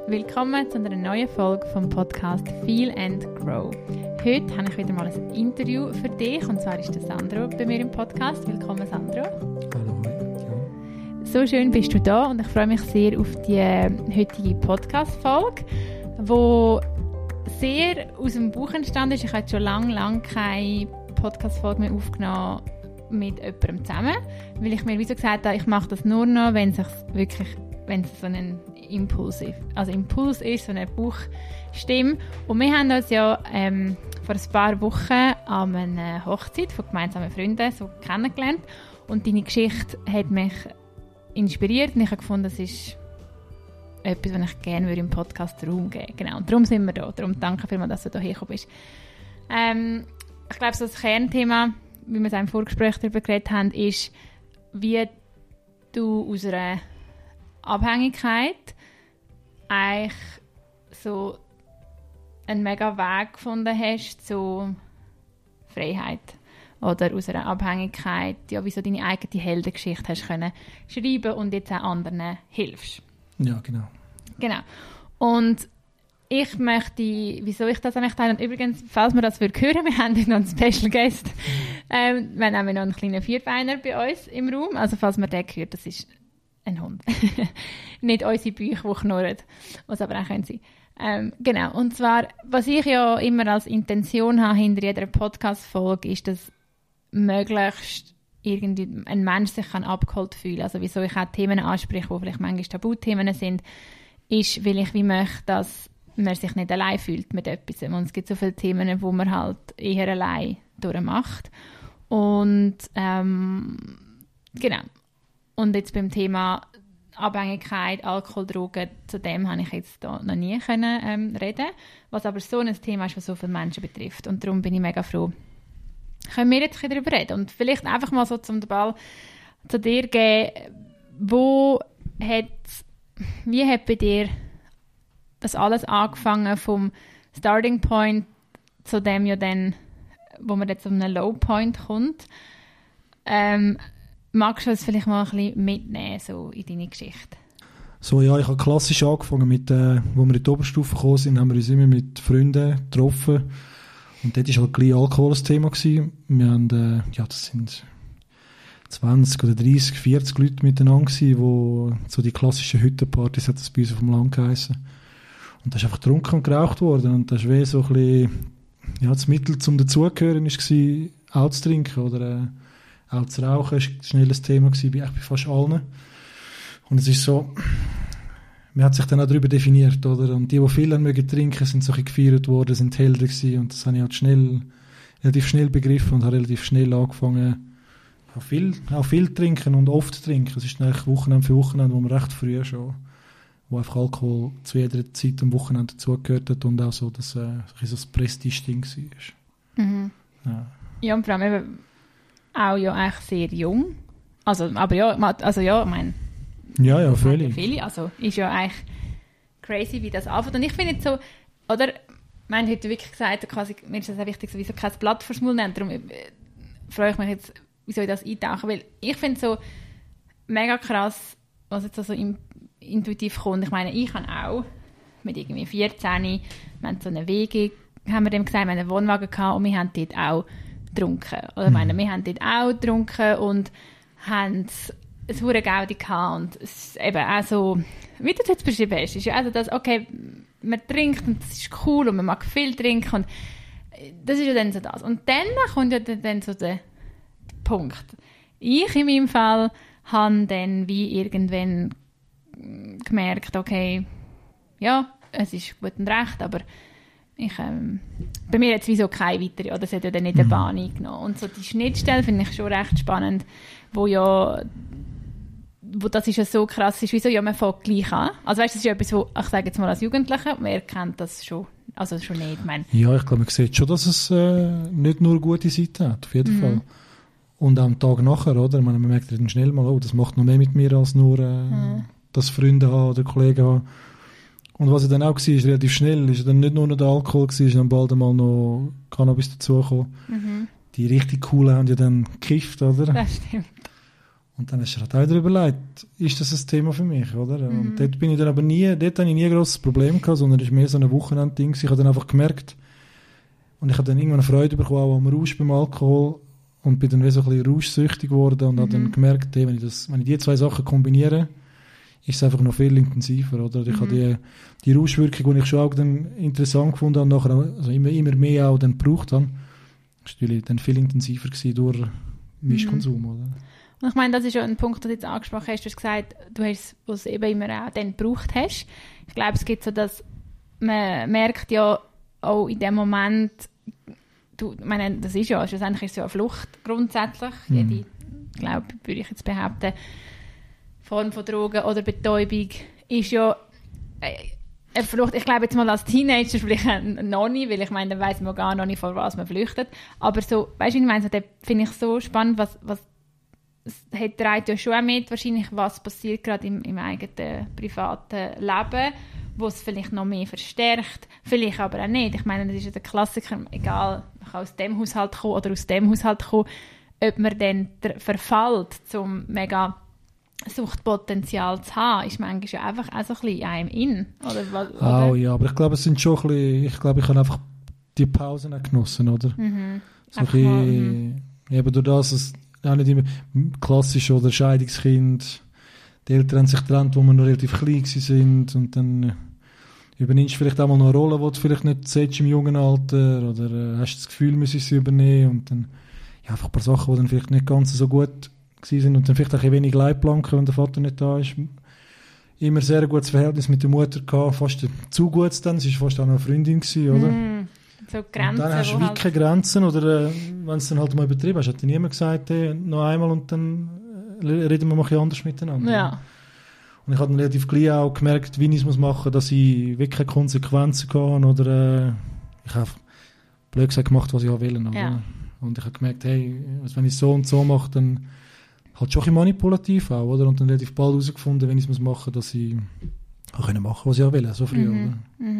Willkommen zu einer neuen Folge vom Podcast Feel and Grow. Heute habe ich wieder mal ein Interview für dich und zwar ist der Sandro bei mir im Podcast. Willkommen Sandro. Hallo. Ja. So schön bist du da und ich freue mich sehr auf die heutige Podcast-Folge, die sehr aus dem Bauch entstanden ist. Ich habe schon lange keine Podcast-Folge mehr aufgenommen mit jemandem zusammen, weil ich mir wie so gesagt habe, ich mache das nur noch, wenn es so ein Impuls ist, so eine Bauchstimme. Und wir haben uns ja vor ein paar Wochen an einer Hochzeit von gemeinsamen Freunden so kennengelernt und deine Geschichte hat mich inspiriert und ich habe gefunden, das ist etwas, was ich gerne im Podcast Raum geben würde. Genau, und darum sind wir da. Darum danke vielmals, dass du hierher gekommen bist. Ich glaube, so das Kernthema, wie wir es im Vorgespräch darüber geredet haben, ist, wie du aus einer Abhängigkeit eigentlich so einen mega Weg gefunden hast zu Freiheit. Oder aus einer Abhängigkeit, ja, wie so deine eigene Heldengeschichte hast können schreiben und jetzt auch anderen hilfst. Ja, genau. Genau. Und ich möchte, wieso ich das eigentlich teile, und übrigens, falls wir das hören, wir haben noch einen Special Guest. Wir haben auch noch einen kleinen Vierbeiner bei uns im Raum. Also falls man den hört, das ist ein Hund. Nicht unsere Bücher, die knurren, was aber auch können sein. Genau. Und zwar, was ich ja immer als Intention habe hinter jeder Podcast-Folge, ist, dass möglichst irgendwie ein Mensch sich abgeholt fühlen kann. Also wieso ich auch Themen anspreche, die vielleicht manchmal Tabuthemen sind, ist, weil ich wie möchte, dass man sich nicht allein fühlt mit etwas. Und es gibt so viele Themen, wo man halt eher allein durchmacht. Und genau. Und jetzt beim Thema Abhängigkeit, Alkohol, Drogen, zu dem habe ich jetzt da noch nie können, reden. Was aber so ein Thema ist, was so viele Menschen betrifft. Und darum bin ich mega froh. Können wir jetzt darüber reden? Und vielleicht einfach mal so zum Ball zu dir geben, wie hat bei dir das alles angefangen vom Starting Point zu dem ja dann, wo man jetzt auf einen Low Point kommt? Magst du uns vielleicht mal ein bisschen mitnehmen so in deine Geschichte? So, ja, ich habe klassisch angefangen mit, wo wir in die Oberstufe gekommen sind, haben wir uns immer mit Freunden getroffen. Und dort war halt gleich Alkohol das Thema gewesen. Wir haben, das sind 20 oder 30, 40 Leute miteinander gewesen, wo so die klassischen Hüttenpartys hat das bei uns auf dem Land geheissen. Und da ist einfach getrunken und geraucht worden. Und das war wie so ein bisschen, das Mittel zum Dazugehören war, auch zu trinken oder auch zu rauchen. Das war ein schnelles Thema bei fast allen. Und es ist so, man hat sich dann auch darüber definiert, oder? Und die viel mögen trinken, sind so ein bisschen gefeiert worden, sind Helden gewesen. Und das habe ich halt relativ schnell begriffen und habe relativ schnell angefangen, auch viel trinken und oft trinken. Es ist eigentlich Wochenende für Wochenende, wo man recht früh schon, wo einfach Alkohol zu jeder Zeit am Wochenende dazugehört hat und auch so, dass so das Prestige-Ding war. Mhm. Ja, und vor allem auch ja eigentlich sehr jung. Also, aber ja, ich meine... Ja, völlig. Viele, also ist ja eigentlich crazy, wie das anfängt. Und ich finde jetzt so, oder, ich meine, heute wirklich gesagt, quasi, mir ist das auch wichtig, sowieso kein Blatt vor Schmul nehmen, darum freue ich mich jetzt, wie soll ich das eintauchen, weil ich finde es so mega krass, was jetzt so intuitiv kommt. Ich meine, ich habe auch mit irgendwie 14, wir haben so eine Wege, haben wir dem gesagt, wir haben einen Wohnwagen gehabt und wir haben dort auch getrunken. Oder wir haben dort auch getrunken und haben ein hohe Gaudi gehabt und es eben auch so, wie du das jetzt beschrieben hast, ist ja also das, okay, man trinkt und das ist cool und man mag viel trinken und das ist ja dann so das. Und dann kommt ja dann so der Punkt. Ich in meinem Fall habe dann wie irgendwann gemerkt, okay, ja, es ist gut und recht, aber bei mir jetzt wieso keine weitere, oder das hat ja dann nicht eine Bahn eingenommen. Und so die Schnittstelle finde ich schon recht spannend, wo das ist ja so krass ist, wieso ja man fängt gleich an. Also weißt du, das ist ja etwas, wo ich sage jetzt mal als Jugendliche, man erkennt das schon, also schon nicht. Ich glaube, man sieht schon, dass es nicht nur gute Seiten hat, auf jeden Fall. Und am Tag nachher, oder? Man merkt dann schnell mal, oh, das macht noch mehr mit mir als nur das Freunde haben oder Kollegen haben. Und was dann auch war, ist relativ schnell, ist dann nicht nur noch der Alkohol gewesen, ist dann bald einmal noch Cannabis dazugekommen. Die richtig coolen haben ja dann gekifft, oder? Das stimmt. Und dann hast du halt auch wieder überlegt, ist das ein Thema für mich, oder? Und dort habe ich nie ein grosses Problem gehabt, sondern es war mehr so ein Wochenendding. Ich habe dann einfach gemerkt, und ich habe dann irgendwann eine Freude bekommen, auch am Rausch beim Alkohol, und bin dann wie so ein bisschen rauschsüchtig geworden und habe dann gemerkt, hey, wenn ich die zwei Sachen kombiniere, ist es einfach noch viel intensiver, oder? Ich habe die Rauschwirkung, die ich schon auch dann interessant gefunden habe, nachher also immer mehr auch dann gebraucht habe, ist natürlich dann viel intensiver gewesen durch Mischkonsum, oder? Und ich meine, das ist ja ein Punkt, den du jetzt angesprochen hast. Du hast gesagt, du hast es eben immer auch dann gebraucht hast. Ich glaube, es gibt so, dass man merkt ja auch in dem Moment, ich meine, das ist ja, schlussendlich ist es ja eine Flucht grundsätzlich. Jede, glaube würde ich jetzt behaupten, Form von Drogen oder Betäubung ist ja eine Flucht. Ich glaube jetzt mal als Teenager vielleicht noch nicht, weil ich meine, dann weiss man gar noch nicht, vor was man flüchtet. Aber so, weißt du, ich meine, so, das finde ich so spannend, was es trägt ja schon mit, wahrscheinlich, was passiert gerade im eigenen privaten Leben, wo es vielleicht noch mehr verstärkt, vielleicht aber auch nicht. Ich meine, das ist ja der Klassiker, egal, man kann aus dem Haushalt kommen oder aus dem Haushalt kommen, ob man dann verfällt, zum mega Suchtpotenzial zu haben, ist manchmal ja einfach auch so ein bisschen einem in. Oder? Oh ja, aber ich glaube, es sind schon ein bisschen, ich glaube, ich habe einfach die Pausen auch genossen, oder? So ein bisschen, eben durch das, es auch nicht immer klassisch oder Scheidungskind, die Eltern haben sich getrennt, wo wir noch relativ klein sind und dann übernimmst du vielleicht auch mal noch eine Rolle, die du vielleicht nicht setzt im jungen Alter oder hast das Gefühl, müssen sie übernehmen und dann ja, einfach ein paar Sachen, die dann vielleicht nicht ganz so gut sind und dann vielleicht auch ein wenig Leitplanken, wenn der Vater nicht da ist. Immer sehr ein gutes Verhältnis mit der Mutter gehabt, fast zu gut dann, sie war fast auch noch eine Freundin gewesen, oder? So Grenzen, und dann hast du wirklich keine Grenzen oder wenn es dann halt mal übertrieben hast, hat dir niemand gesagt, noch einmal und dann reden wir mal ein bisschen anders miteinander. Ja. Und ich habe dann relativ gleich auch gemerkt, wie ich es machen muss, dass ich wirklich keine Konsequenzen habe oder ich habe blöd gesagt gemacht, was ich will. Ja. Und ich habe gemerkt, hey, wenn ich so und so mache, dann halt schon ein bisschen manipulativ auch, oder? Und dann relativ bald herausgefunden, wenn ich es machen muss, dass ich auch machen kann, was ich will, so früh, oder?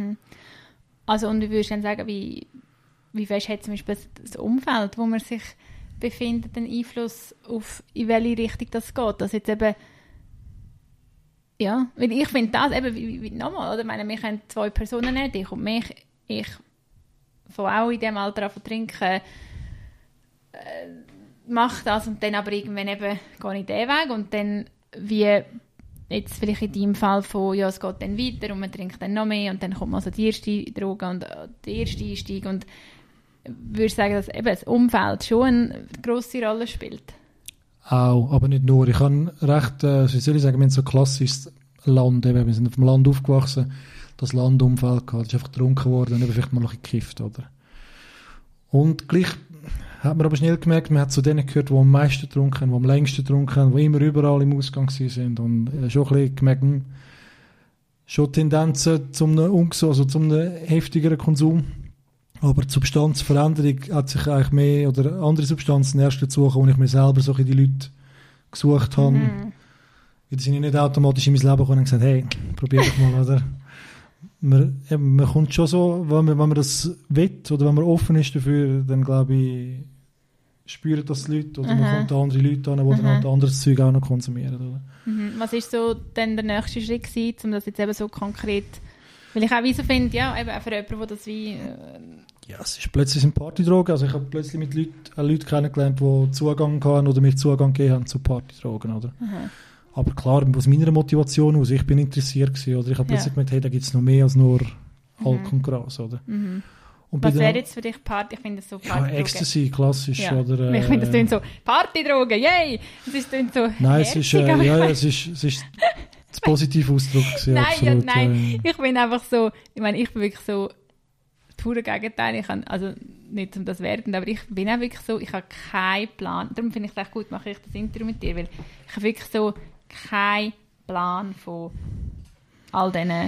Also und wie würdest du dann sagen, wie fest hat zum Beispiel das Umfeld, wo man sich befindet, einen Einfluss auf, in welche Richtung das geht? Dass jetzt eben, ja, weil ich finde das eben, wie nochmal, oder? Ich meine, wir können zwei Personen nicht, ich und mich, ich fange auch in dem Alter an zu trinken, mache das und dann aber irgendwann eben gehe ich diesen Weg und dann wie jetzt vielleicht in deinem Fall von, ja, es geht dann weiter und man trinkt dann noch mehr und dann kommt also die erste Droge und der erste Einstieg und würde sagen, dass eben das Umfeld schon eine grosse Rolle spielt. Auch, aber nicht nur. Ich habe recht, wie soll ich sagen, wir haben so ein klassisches Land, eben, wir sind auf dem Land aufgewachsen, das Landumfeld gehabt, das ist einfach getrunken worden und eben vielleicht mal ein bisschen gekifft, oder? Und gleich hat man aber schnell gemerkt, man hat zu denen gehört, die am meisten getrunken haben, die am längsten getrunken haben, die immer überall im Ausgang sind und schon ein bisschen gemerkt, schon Tendenzen zum heftigeren Konsum. Aber die Substanzveränderung hat sich eigentlich mehr, oder andere Substanzen erst dazu gekommen, wo ich mir selber so die Leute gesucht habe. Die sind nicht automatisch in mein Leben gekommen und gesagt, hey, probier doch mal, oder? Man kommt schon so, wenn man das will, oder wenn man offen ist dafür, dann glaube ich, spüren das die Leute, oder man kommt an andere Leute an, die dann halt anderes Zeug auch noch konsumieren, oder? Was war so dann der nächste Schritt gewesen, um das jetzt eben so konkret, weil ich auch wie so finde, ja, eben auch für jemanden, der das wie... Ja, es ist plötzlich eine Partydroge, also ich habe plötzlich mit Leuten kennengelernt, die Zugang hatten oder mir Zugang gegeben haben zu Partydrogen, oder? Aber klar, aus meiner Motivation aus, ich bin interessiert gewesen, oder? Ich habe plötzlich gemerkt, hey, da gibt es noch mehr als nur Alkohol und Gras, oder? Und was wäre jetzt für dich Party? Ich finde das so Partydroge. Ja, Ecstasy, klassisch, ja. oder? Ich finde das klingt so, Partydroge, yay! Es klingt so nein, es ist, es ist das positive Ausdruck gewesen, nein, absolut. Ja, nein, ich bin einfach so, ich meine, ich bin wirklich so das pure Gegenteil. Ich kann, also nicht um das werden, aber ich bin auch wirklich so, ich habe keinen Plan. Darum finde ich es echt gut, mache ich das Interview mit dir, weil ich habe wirklich so keinen Plan von all diesen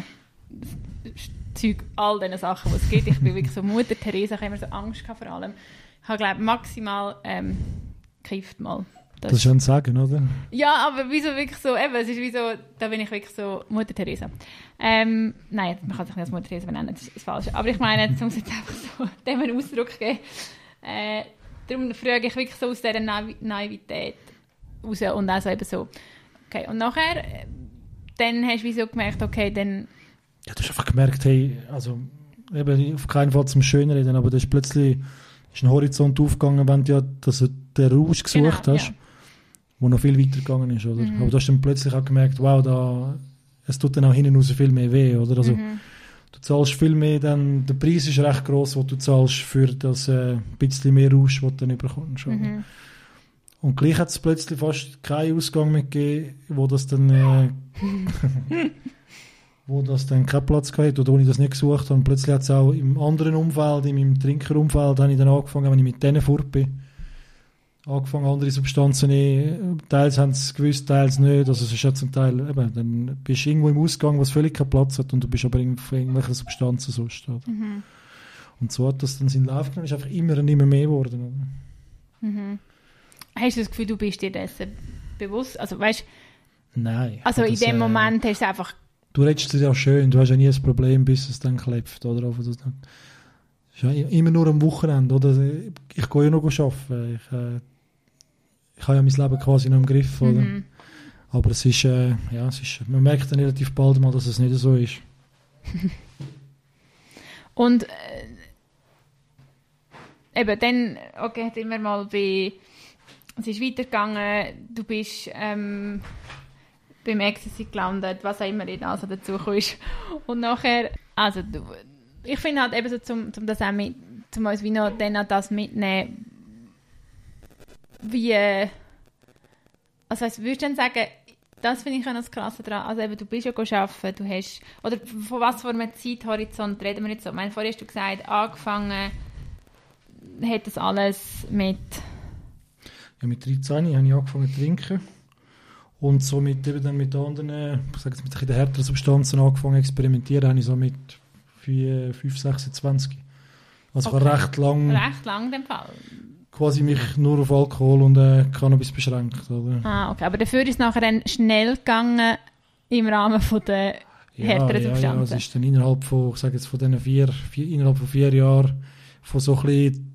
Zeug, all diesen Sachen, die es gibt. Ich bin wirklich so Mutter Teresa, ich habe immer so Angst gehabt vor allem. Ich habe, glaube ich, maximal gekifft mal. Das ist schon ein Sagen, oder? Ja, aber wieso wirklich so, eben, es ist wie so, da bin ich wirklich so Mutter Teresa. Nein, man kann sich nicht als Mutter Teresa benennen, das ist falsch. Aber ich meine, jetzt muss ich jetzt einfach so dem einen Ausdruck geben. Darum frage ich wirklich so aus dieser Naivität raus und auch so eben so. Okay, und nachher, dann hast du wie so gemerkt, okay, dann... Ja, du hast einfach gemerkt, hey, also eben auf keinen Fall zum Schönreden, aber da ist plötzlich ein Horizont aufgegangen, wenn du ja den Rausch gesucht hast, wo noch viel weiter gegangen ist, oder? Aber du hast dann plötzlich auch gemerkt, wow, es tut dann auch hinten raus viel mehr weh, oder? Also, du zahlst viel mehr, dann, der Preis ist recht gross, den du zahlst für das bisschen mehr Rausch, was du dann bekommst. Und gleich hat es plötzlich fast keinen Ausgang mehr gegeben, wo das dann keinen Platz gehabt oder wo ich das nicht gesucht habe. Und plötzlich hat es auch im anderen Umfeld, in meinem Trinkerumfeld, habe ich dann angefangen, wenn ich mit denen fort bin, andere Substanzen zu nehmen. Teils haben sie es gewusst, teils nicht. Also es ist ja zum Teil, eben, dann bist du irgendwo im Ausgang, was völlig keinen Platz hat und du bist aber für irgendwelche Substanzen sonst. Oder? Und so hat das dann seinen Lauf genommen. Es ist einfach immer und immer mehr geworden. Oder? Hast du das Gefühl, du bist dir dessen bewusst? Also weißt, nein. Also in dem Moment hast du einfach... Du redest es ja schön, du hast ja nie ein Problem, bis es dann klebt. Oder? Das ist ja immer nur am Wochenende. Oder? Ich gehe ja noch arbeiten. Ich habe ja mein Leben quasi noch im Griff. Oder? Aber es ist, man merkt dann relativ bald mal, dass es nicht so ist. Und eben dann, okay, hat immer mal es ist weitergegangen, du bist beim Ecstasy gelandet, was auch immer also dazu kommst. Und nachher, also ich finde halt eben so, zum das auch zum uns wie noch dann auch das mitnehmen, wie, also würdest du dann sagen, das finde ich auch noch das Krasse daran, also eben, du bist ja arbeiten, du hast, oder von was für einem Zeithorizont reden wir jetzt so? Ich meine, vorher hast du gesagt, angefangen hat das alles mit... Ja, mit 13 habe ich angefangen zu trinken und so mit anderen, ich sage jetzt mit den härteren Substanzen angefangen zu experimentieren, habe ich so mit 5, 26. Also okay. Ich war recht lang in dem Fall. Quasi mich nur auf Alkohol und Cannabis beschränkt. Oder? Okay, aber dafür ist es nachher dann schnell gegangen im Rahmen von der härteren Substanzen. Ja, es ist dann innerhalb von, ich sage jetzt von diesen 4 Jahren, von so ein bisschen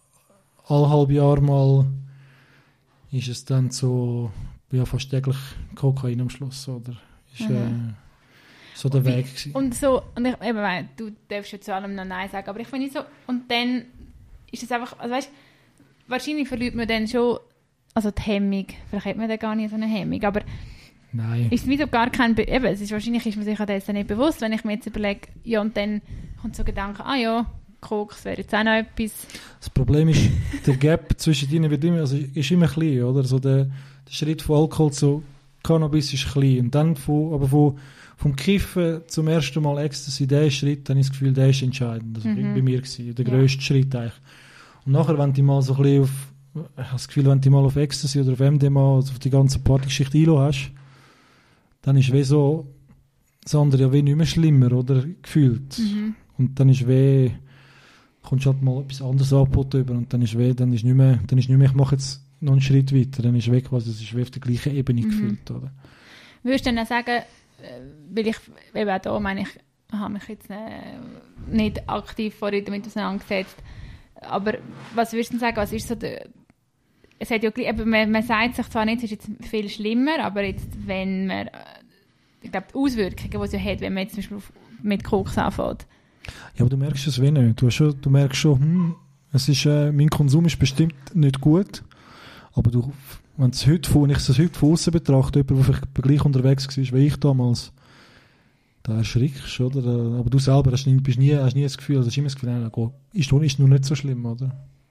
halb Jahr mal ist es dann so, ja, fast täglich Kokain am Schluss, oder? Ist so der Weg gewesen. Und so, und ich, eben, du darfst ja zu allem noch Nein sagen, aber ich finde so, und dann ist es einfach, also weißt, wahrscheinlich verliert man dann schon, also die Hemmung, vielleicht hat man dann gar nicht so eine Hemmung, aber nein. Ist es wieder gar kein, eben, wahrscheinlich ist man sich an dessen nicht bewusst, wenn ich mir jetzt überlege, ja, und dann kommt so ein Gedanke, Koks wäre jetzt auch noch etwas. Das Problem ist, der Gap zwischen ihnen wird immer, also ist immer klein, oder? Also der Schritt von Alkohol zu Cannabis ist klein. Und dann vom Kiffen zum ersten Mal Ecstasy, der Schritt, dann habe ich das Gefühl, der ist entscheidend. Also bei mir gewesen, der grösste Schritt eigentlich. Und nachher, wenn du mal so ein bisschen ich habe das Gefühl, wenn du mal auf Ecstasy oder auf MDMA, also auf die ganze Partygeschichte einlassen hast, dann ist wie so, das andere ja wie nicht mehr schlimmer, oder? Gefühlt. Und dann ist kommst halt mal etwas anderes angeboten über und dann ist nicht mehr, ich mache jetzt noch einen Schritt weiter, dann ist quasi, das ist auf der gleichen Ebene gefühlt, oder? Würdest du dann sagen, weil ich, eben auch da meine ich, habe mich jetzt nicht aktiv vorher damit auseinandergesetzt, aber was würdest du sagen, was ist so es hat ja, eben, man sagt sich zwar nicht, es ist jetzt viel schlimmer, aber jetzt, wenn man, ich glaube, die Auswirkungen, die es ja hat, wenn man jetzt zum Beispiel mit Koks anfängt. Ja, aber du merkst es wenig. Du merkst schon, es ist, mein Konsum ist bestimmt nicht gut, aber wenn ich es heute von außen betrachte, jemand, der vielleicht gleich unterwegs war wie ich damals, da erschrickst du, oder? Aber du selber hast nie das Gefühl, also hast immer das Gefühl, ist nur nicht so schlimm, oder?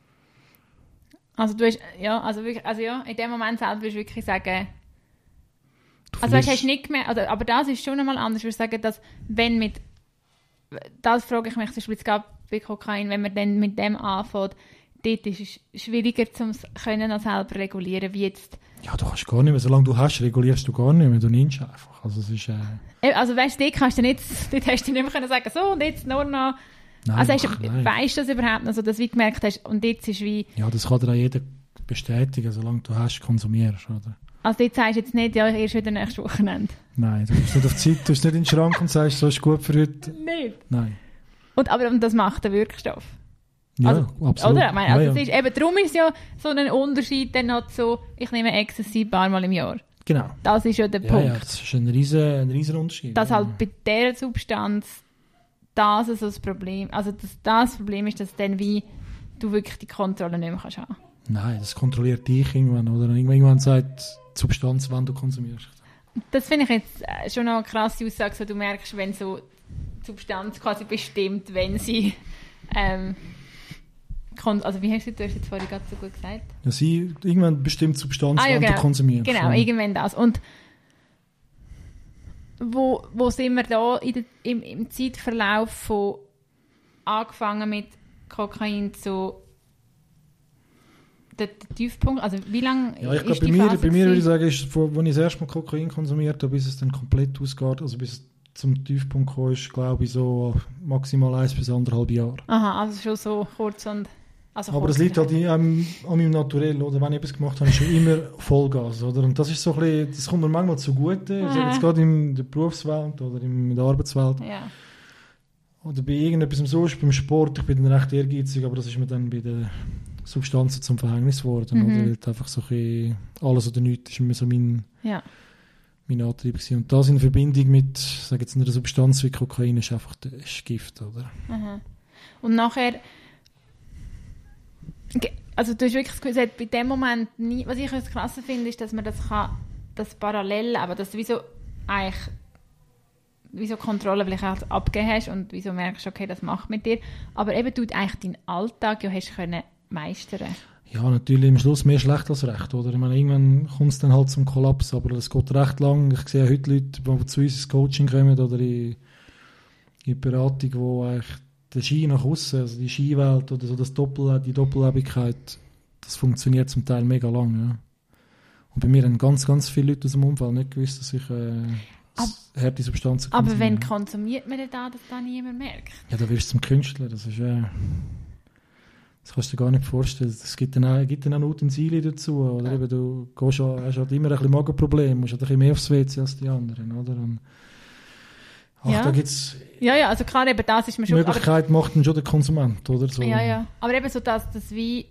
Also du hast, in dem Moment selber würdest du wirklich sagen, also hast du nicht mehr, aber das ist schon einmal anders, ich würde sagen, dass wenn das frage ich mich zum Beispiel jetzt gerade bei Kokain, wenn man dann mit dem anfängt, dort ist es schwieriger zu können selber regulieren, wie jetzt. Ja, du kannst gar nicht mehr, solange du hast, regulierst du gar nicht mehr, du nimmst einfach. Also es ist, also weißt du, dort hast du nicht mehr können sagen, so und jetzt nur noch. Nein, also weißt du das überhaupt noch, so, dass du gemerkt hast, und jetzt ist wie... Ja, das kann dir auch jeder bestätigen, solange du hast, konsumierst, oder? Also jetzt sagst du jetzt nicht, ja, erst wieder nächstes Wochenende. Nein, du bist nicht auf Zeit, du bist nicht in den Schrank und sagst, so ist gut für heute. Nicht? Nein. Und das macht der Wirkstoff? Ja, also, absolut. Oder? Ich meine, also ja, es ist, eben, darum ist ja so ein Unterschied dann noch so, ich nehme Ecstasy ein paar Mal im Jahr. Genau. Das ist ja der Punkt. Ja, das ist ein riesen Unterschied. Dass halt bei dieser Substanz das so das Problem, also das Problem ist, dass dann wie du wirklich die Kontrolle nicht mehr kannst haben. Nein, das kontrolliert dich irgendwann, oder? Irgendwann sagt die Substanz, wann du konsumierst. Das finde ich jetzt schon noch eine krasse Aussage, so du merkst, wenn so die Substanz quasi bestimmt, wenn sie also wie hast du hast jetzt vorhin gerade so gut gesagt? Ja, sie irgendwann bestimmt die Substanz, ja, wann genau. du konsumierst. Genau, irgendwann das. Und wo sind wir da im Zeitverlauf von angefangen mit Kokain zu der Tiefpunkt? Also wie lange Ja, ich ist glaube, die bei Phase mir würde ich gewesen? sagen, ist, als ich das erste Mal Kokain konsumiert habe, bis es dann komplett ausgeht, also bis es zum Tiefpunkt kam, ist, glaube ich, so maximal 1 bis 1,5 Jahre. Aha, also schon so kurz und... Also Aber kurz das liegt halt daheim. an meinem Naturell, oder? Wenn ich etwas gemacht habe, ist schon immer Vollgas, oder? Und das ist so ein bisschen, das kommt mir manchmal zugute, ich sage jetzt gerade in der Berufswelt oder in der Arbeitswelt. Ja. Oder bei irgendetwas so ist, beim Sport, ich bin dann recht ehrgeizig, aber das ist mir dann bei den Substanzen zum Verhängnis geworden. Oder? Weil einfach so ein bisschen alles oder nichts ist immer so mein Antrieb gewesen. Und das in Verbindung mit, sage jetzt, einer Substanz wie Kokain ist einfach ist Gift, oder? Aha. Und nachher... Also du hast wirklich gesagt, bei dem Moment nie, was ich das Krasse finde, ist, dass man das kann, das parallel, aber dass du wieso Kontrolle vielleicht auch abgegeben hast und wieso merkst, okay, das macht mit dir, aber eben du eigentlich deinen Alltag ja hast können meistern. Ja, natürlich am Schluss mehr schlecht als recht, oder? Ich meine, irgendwann kommt es dann halt zum Kollaps, aber es geht recht lang. Ich sehe heute Leute, die zu uns ins Coaching kommen oder in Beratung, wo eigentlich der Ski nach außen, also die Skiwelt oder so die Doppellebigkeit, das funktioniert zum Teil mega lang, ja. Und bei mir haben ganz, ganz viele Leute aus dem Umfeld nicht gewusst, dass ich harte Substanzen konsumiere. Aber wenn konsumiert man denn da, dass das niemand merkt? Ja, da wirst du zum Künstler, das ist das kannst du dir gar nicht vorstellen. Es gibt dann auch Utensilien dazu, oder? Eben, du hast halt immer ein bisschen Magenprobleme, musst halt ein bisschen mehr aufs WC als die anderen, oder? Und da gibt's Ja, also klar, eben das ist mir schon... Möglichkeit macht dann schon der Konsument, oder? So. Ja. Aber eben so, dass das wie...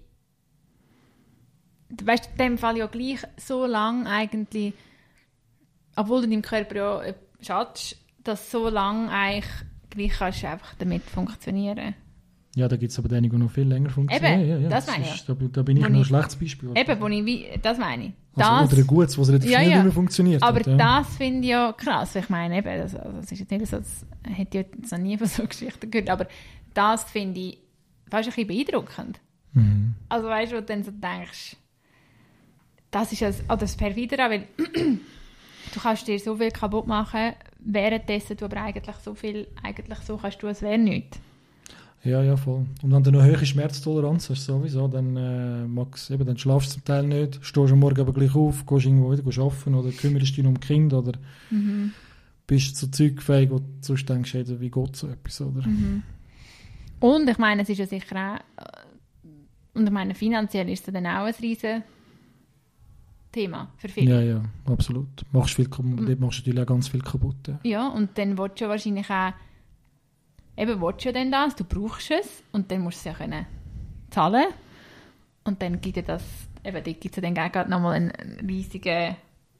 Du weißt in dem Fall ja gleich so lange eigentlich, obwohl du deinem Körper ja schadest, dass so lange eigentlich gleich kannst du einfach damit funktionieren. Ja, da gibt es aber die, die noch viel länger funktionieren. Eben, ja. das meine ich. Da bin ich noch ein schlechtes Beispiel. Eben, das meine ich. Also, oder ein gutes, was relativ schnell nicht mehr funktioniert. Aber hat, ja. das finde ich ja krass. Ich meine, eben, das ist jetzt nicht so, das hätte ich jetzt noch nie von so Geschichten gehört, aber das finde ich fast ein bisschen beeindruckend. Mhm. Also weißt du, wo du dann so denkst, das ist das perfide daran, weil du kannst dir so viel kaputt machen, währenddessen du aber eigentlich so kannst du, als wäre nichts. Ja, voll. Und wenn du noch hohe Schmerztoleranz hast, sowieso, dann schlafst du zum Teil nicht, stehst am Morgen aber gleich auf, gehst irgendwo wieder arbeiten oder kümmerst dich um Kind oder bist so zeugfähig, wo du sonst denkst, wie geht so etwas, oder? Mhm. Und ich meine, es ist ja sicher auch, und ich meine, finanziell ist es dann auch ein riesen Thema für viele. Ja, absolut. Dort machst du natürlich auch ganz viel kaputt. Ja, und dann willst du wahrscheinlich auch willst du dann das, du brauchst es und dann musst du es ja können zahlen. Und dann gibt es dann gegen nochmal einen riesigen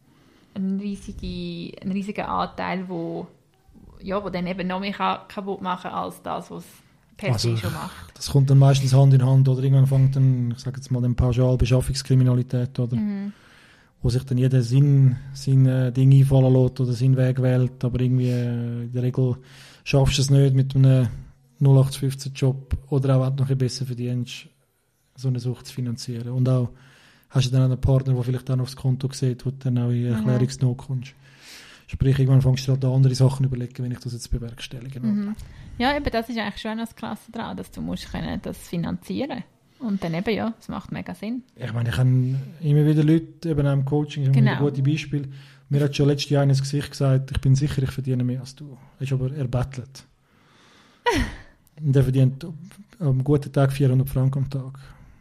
Anteil, wo dann eben noch mehr kaputt machen kann, als das, was es per se schon macht. Das kommt dann meistens Hand in Hand, oder irgendwann fängt dann, ich sage jetzt mal, den Pauschalbeschaffungskriminalität, oder? Wo sich dann jeder sein Ding einfallen lässt oder seinen Weg wählt, aber irgendwie in der Regel schaffst du es nicht mit einem 0815-Job oder auch wenn du noch ein bisschen besser verdienst, so eine Sucht zu finanzieren. Und auch hast du dann einen Partner, der vielleicht auch noch aufs Konto sieht, wo du dann auch in Erklärungsnot kommst. Sprich, irgendwann fängst du halt an andere Sachen überlegen, wenn ich das jetzt bewerkstellige. Ja, eben, das ist eigentlich schon das Klasse daran, dass du musst das finanzieren. Und dann eben, ja, das macht mega Sinn. Ich meine, ich habe immer wieder Leute, eben auch im Coaching, ein gutes Beispiel. Mir hat schon letztes Jahr ins Gesicht gesagt, ich bin sicher, ich verdiene mehr als du. Er ist aber erbettelt. Und er verdient am guten Tag 400 Franken am Tag.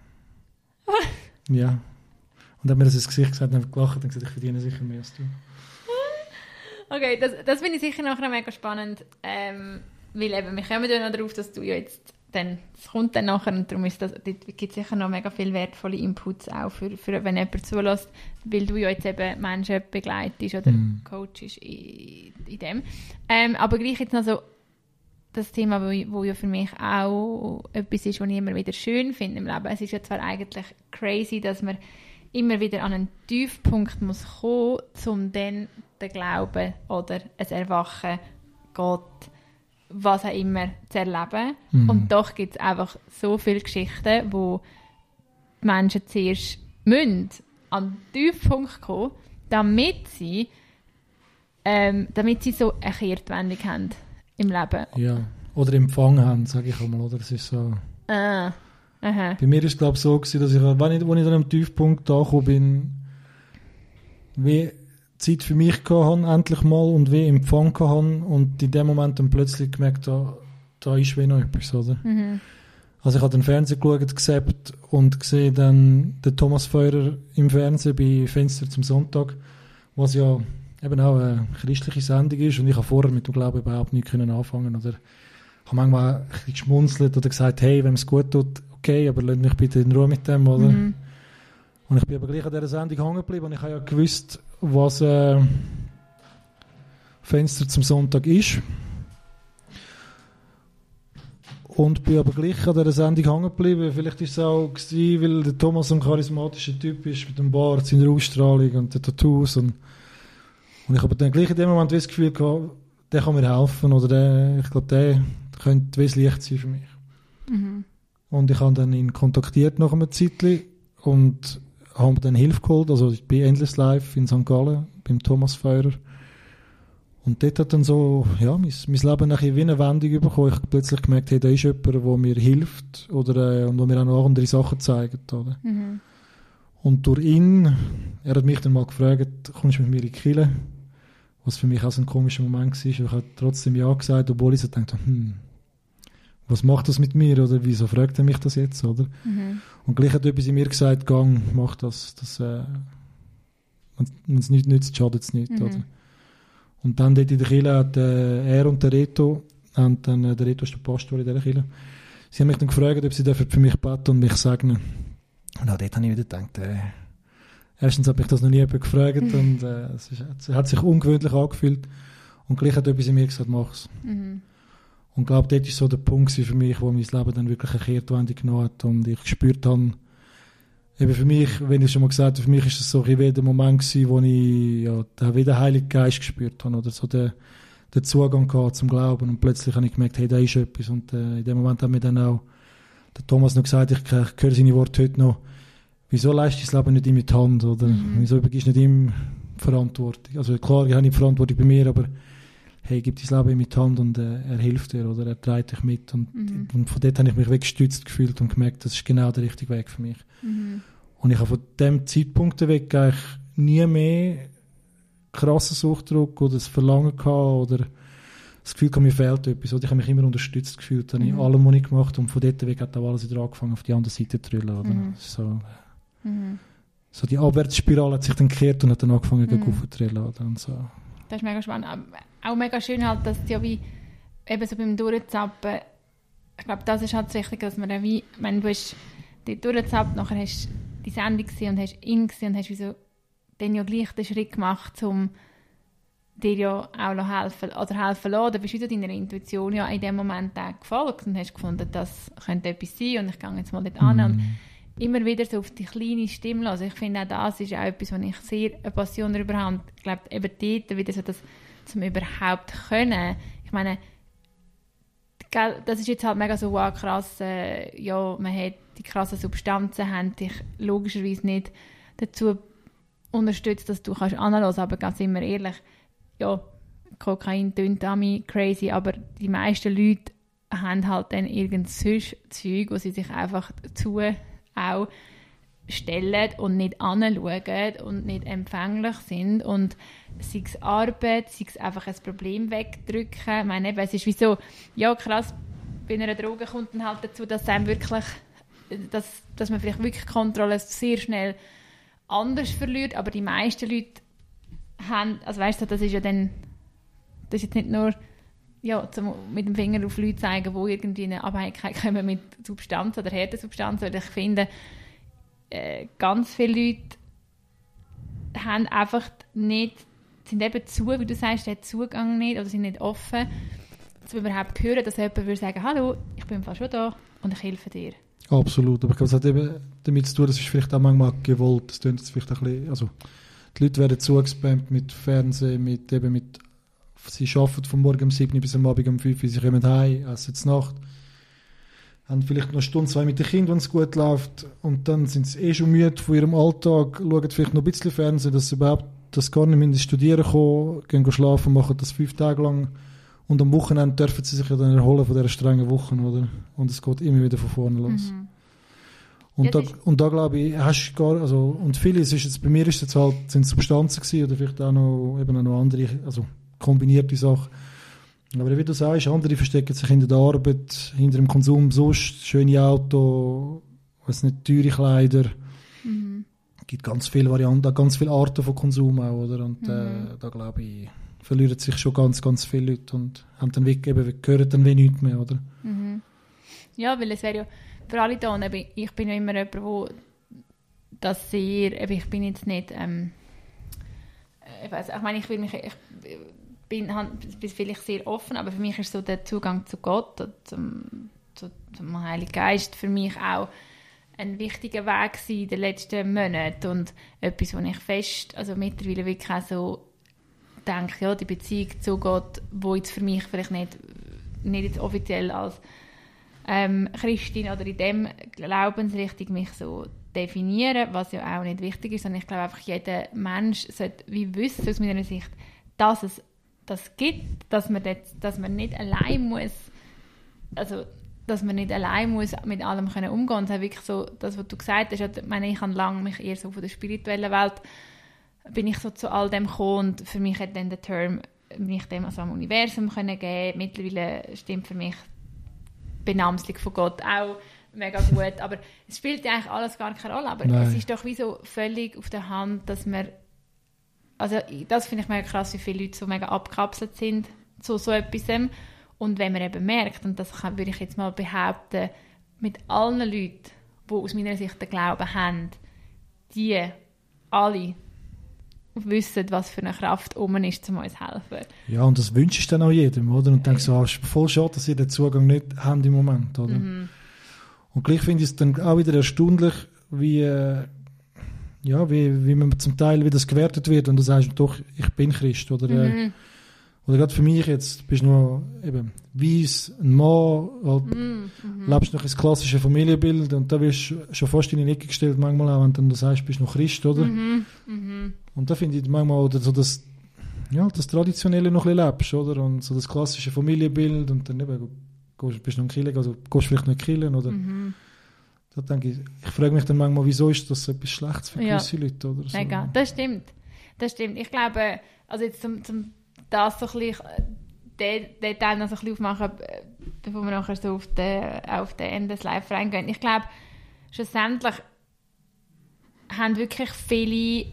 Ja. Und dann hat mir das ins Gesicht gesagt, und gelacht und gesagt, ich verdiene sicher mehr als du. Okay, das finde ich sicher nachher mega spannend, weil eben, wir kommen ja noch darauf, dass du ja jetzt es kommt dann nachher und darum gibt es sicher noch mega viele wertvolle Inputs auch für wenn jemand zulässt, weil du ja jetzt eben Menschen begleitest oder coachst in dem. Aber gleich jetzt noch so das Thema, wo ja für mich auch etwas ist, was ich immer wieder schön finde im Leben. Es ist ja zwar eigentlich crazy, dass man immer wieder an einen Tiefpunkt muss kommen, um dann den Glauben oder ein Erwachen, Gott, was auch immer, zu erleben. Und doch gibt es einfach so viele Geschichten, wo die Menschen zuerst müssen an den Tiefpunkt kommen, damit sie so eine Kehrtwendung haben im Leben. Ja, oder Empfang haben, sage ich einmal. Oder? Es ist so... Bei mir war es, glaube ich, so gewesen, dass ich, als ich dann am Tiefpunkt angekommen bin, wie Zeit für mich hatte, endlich mal, und wie Empfang hatte, und in dem Moment dann plötzlich gemerkt, da ist wie noch etwas, oder? Also ich habe den Fernsehen geschaut, gesappt und gesehen dann den Thomas Feurer im Fernsehen bei Fenster zum Sonntag, was ja eben auch eine christliche Sendung ist, und ich habe vorher mit dem Glauben überhaupt nicht anfangen, oder ich habe manchmal ein bisschen geschmunzelt oder gesagt, hey, wenn es gut tut, okay, aber lasst mich bitte in Ruhe mit dem, oder? Und ich bin aber gleich an dieser Sendung hängen geblieben, und ich habe ja gewusst, was Fenster zum Sonntag ist. Und bin aber gleich an dieser Sendung hängen geblieben. Vielleicht war es auch gewesen, weil der Thomas ein charismatischer Typ ist, mit dem Bart, seiner Ausstrahlung und den Tattoos. Und ich habe dann gleich in dem Moment das Gefühl gehabt, der kann mir helfen, oder ich glaube, der könnte wie das Licht sein für mich. Und ich habe dann ihn kontaktiert nach einem Zeitchen und habe mir dann Hilfe geholt, also bei Endless Life in St. Gallen, beim Thomas Feurer. Und dort hat dann so, ja, mein Leben nachher wie eine Wendung bekommen. Ich habe plötzlich gemerkt, hey, da ist jemand, der mir hilft, oder, und der mir auch noch andere Sachen zeigt, oder? Und durch ihn, er hat mich dann mal gefragt, kommst du mit mir in die Kirche? Was für mich auch so ein komischer Moment war. Ich habe trotzdem ja gesagt, obwohl ich so dachte, was macht das mit mir, oder wieso fragt er mich das jetzt, oder? Und gleich hat etwas in mir gesagt, gang, mach das, wenn es nichts nützt, schadet es nicht, oder? Und dann dort in der Kirche hat er und der Reto, der Reto ist der Pastor in dieser Kirche, sie haben mich dann gefragt, ob sie für mich beten und mich segnen. Und auch dort habe ich wieder gedacht, erstens hat mich das noch nie jemand gefragt, und es hat sich ungewöhnlich angefühlt, und gleich hat etwas in mir gesagt, mach's. Und ich glaube, dort war so der Punkt für mich, wo mein Leben dann wirklich eine Kehrtwendung genommen hat, und ich gespürt habe, eben für mich, wenn ich schon mal gesagt habe, für mich ist das so wie der Moment gewesen, wo ich wieder den Heiligen Geist gespürt habe, oder so den Zugang gehabt zum Glauben, und plötzlich habe ich gemerkt, hey, da ist etwas, und in dem Moment hat mir dann auch der Thomas noch gesagt, ich höre seine Worte heute noch, wieso leistest du das Leben nicht ihm in die Hand, oder wieso übergibst du nicht ihm Verantwortung? Also klar, ich habe nicht Verantwortung bei mir, aber hey, gib dein Leben ihm in die Hand, und er hilft dir, oder er trägt dich mit. Und von dort habe ich mich weggestützt gefühlt und gemerkt, das ist genau der richtige Weg für mich. Und ich habe von dem Zeitpunkt weg eigentlich nie mehr krassen Suchtdruck oder das Verlangen gehabt oder das Gefühl, mir fehlt etwas. Oder ich habe mich immer unterstützt gefühlt, habe ich allem, was ich gemacht habe, und von dort weg hat auch alles wieder angefangen, auf die andere Seite zu trüllen. Oder? So die Abwärtsspirale hat sich dann gekehrt und hat dann angefangen, gegen aufzutrillen. Und so. Das ist mega spannend. Auch mega schön halt, dass ja wie eben so beim Durchzappen, ich glaube, das ist halt das Wichtige, dass man dann wie, wenn du hast die durchgezappt, nachher hast du die Sendung gesehen und hast ihn gesehen und hast wie so dann ja gleich den Schritt gemacht, um dir ja auch noch helfen lassen. Dann bist du wieder deiner Intuition ja in dem Moment auch gefolgt und hast gefunden, das könnte etwas sein und ich gehe jetzt mal dort an. Und immer wieder so auf die kleine Stimme hören. Ich finde auch das ist auch etwas, wo ich sehr eine Passion darüber habe. Ich glaube, eben dort wieder so das zum überhaupt können. Ich meine, das ist jetzt halt mega so wow, krass, ja, man hat die krassen Substanzen, haben dich logischerweise nicht dazu unterstützt, dass du kannst anhören, aber ganz immer ehrlich, ja, Kokain tönt an mich crazy, aber die meisten Leute haben halt dann irgendein Zeug, wo sie sich einfach dazu auch stellen und nicht anschauen und nicht empfänglich sind und sei es Arbeit, sei es einfach ein Problem wegdrücken. Ich meine, eben, es ist wie so, ja krass, bei einer Droge kommt dann halt dazu, dass einem wirklich, dass man vielleicht wirklich Kontrolle sehr schnell anders verliert, aber die meisten Leute haben, also weißt du, das ist ja dann, das ist jetzt nicht nur mit dem Finger auf Leute zeigen, die irgendwie eine Abhängigkeit kommen mit Substanzen oder harten Substanzen. Weil ich finde, ganz viele Leute haben einfach nicht, sind eben zu, wie du sagst, den Zugang nicht oder sind nicht offen, zu überhaupt hören, dass jemand würde sagen, hallo, ich bin fast schon da und ich helfe dir. Absolut, aber ich glaube, es hat eben damit zu tun, das ist vielleicht auch manchmal gewollt, das klingt jetzt vielleicht ein bisschen, also die Leute werden zugespammt mit Fernsehen, sie arbeiten von morgen um 7 bis am Abend um 5 Uhr, sie kommen heim, essen zur Nacht, haben vielleicht noch eine Stunde, 2 mit den Kindern, wenn es gut läuft, und dann sind sie schon müde von ihrem Alltag, schauen vielleicht noch ein bisschen Fernsehen, dass sie überhaupt das gar nicht mehr ins Studieren kommen, gehen schlafen, machen das 5 Tage lang und am Wochenende dürfen sie sich ja dann erholen von dieser strengen Woche, oder? Und es geht immer wieder von vorne los. Mhm. Und da glaube ich, hast du gar, also, und vieles ist jetzt, bei mir ist jetzt halt, sind Substanzen gewesen, oder vielleicht auch noch, eben noch andere, also kombinierte Sachen. Aber wie du sagst, andere verstecken sich hinter der Arbeit, hinter dem Konsum, sonst schöne Auto, weiss nicht, teure Kleider. Mhm. Es gibt ganz viele Varianten, ganz viele Arten von Konsum auch, oder? Und da glaube ich, verlieren sich schon ganz, ganz viele Leute und haben dann hören dann wie nichts mehr, oder? Mhm. Ja, weil es wäre ja für alle da, ich bin ja immer jemand, der das sehr, ich bin jetzt nicht, ich weiss, ich meine, bin vielleicht sehr offen, aber für mich ist so der Zugang zu Gott und zum Heiligen Geist für mich auch ein wichtiger Weg gewesen in den letzten Monaten und etwas, wo ich mittlerweile wirklich auch so denke, ja, die Beziehung zu Gott, wo jetzt für mich vielleicht nicht jetzt offiziell als Christin oder in dem Glaubensrichtung mich so definieren, was ja auch nicht wichtig ist, sondern ich glaube einfach, jeder Mensch sollte wie wissen, aus meiner Sicht, dass es das gibt, dass man nicht allein muss, also dass man nicht allein muss mit allem können umgehen. Und es ist wirklich so, das, was du gesagt hast, ich meine, ich habe lange mich eher so von der spirituellen Welt, bin ich so zu all dem gekommen und für mich hat dann der Term, mich dem also am Universum können geben. Mittlerweile stimmt für mich die Benamslung von Gott auch mega gut, aber es spielt ja eigentlich alles gar keine Rolle, aber es ist doch wie so völlig auf der Hand, dass man, also das finde ich mega krass, wie viele Leute so mega abgekapselt sind zu so etwas. Und wenn man eben merkt, und das würde ich jetzt mal behaupten, mit allen Leuten, die aus meiner Sicht den Glauben haben, die alle wissen, was für eine Kraft um ist, um uns zu helfen. Ja, und das wünsche ich dann auch jedem, oder? Und denke so, es ist voll schade, dass sie den Zugang nicht haben im Moment, oder? Mhm. Und gleich finde ich es dann auch wieder erstaunlich, wie man zum Teil, wie das gewertet wird, und du sagst, doch, ich bin Christ, oder? Oder gerade für mich jetzt, bist du noch eben weiss, ein Mann, halt, lebst noch ins klassische Familienbild und da wirst du schon fast in die Ecke gestellt, manchmal auch, wenn du sagst, bist du noch Christ, oder? Und da finde ich manchmal, oder so das Traditionelle noch ein bisschen lebst, oder? Und so das klassische Familienbild und dann eben, bist du noch in Kirche, also gehst vielleicht noch in Kirche, oder? Da denke ich frage mich dann manchmal, wieso ist das so etwas Schlechtes für gewisse Leute, oder? So. Mega, das stimmt. Ich glaube, also jetzt zum das so ein bisschen, den Teil noch so ein bisschen aufmachen, bevor wir nachher so auf den Ende des Live reingehen. Ich glaube, schlussendlich haben wirklich viele,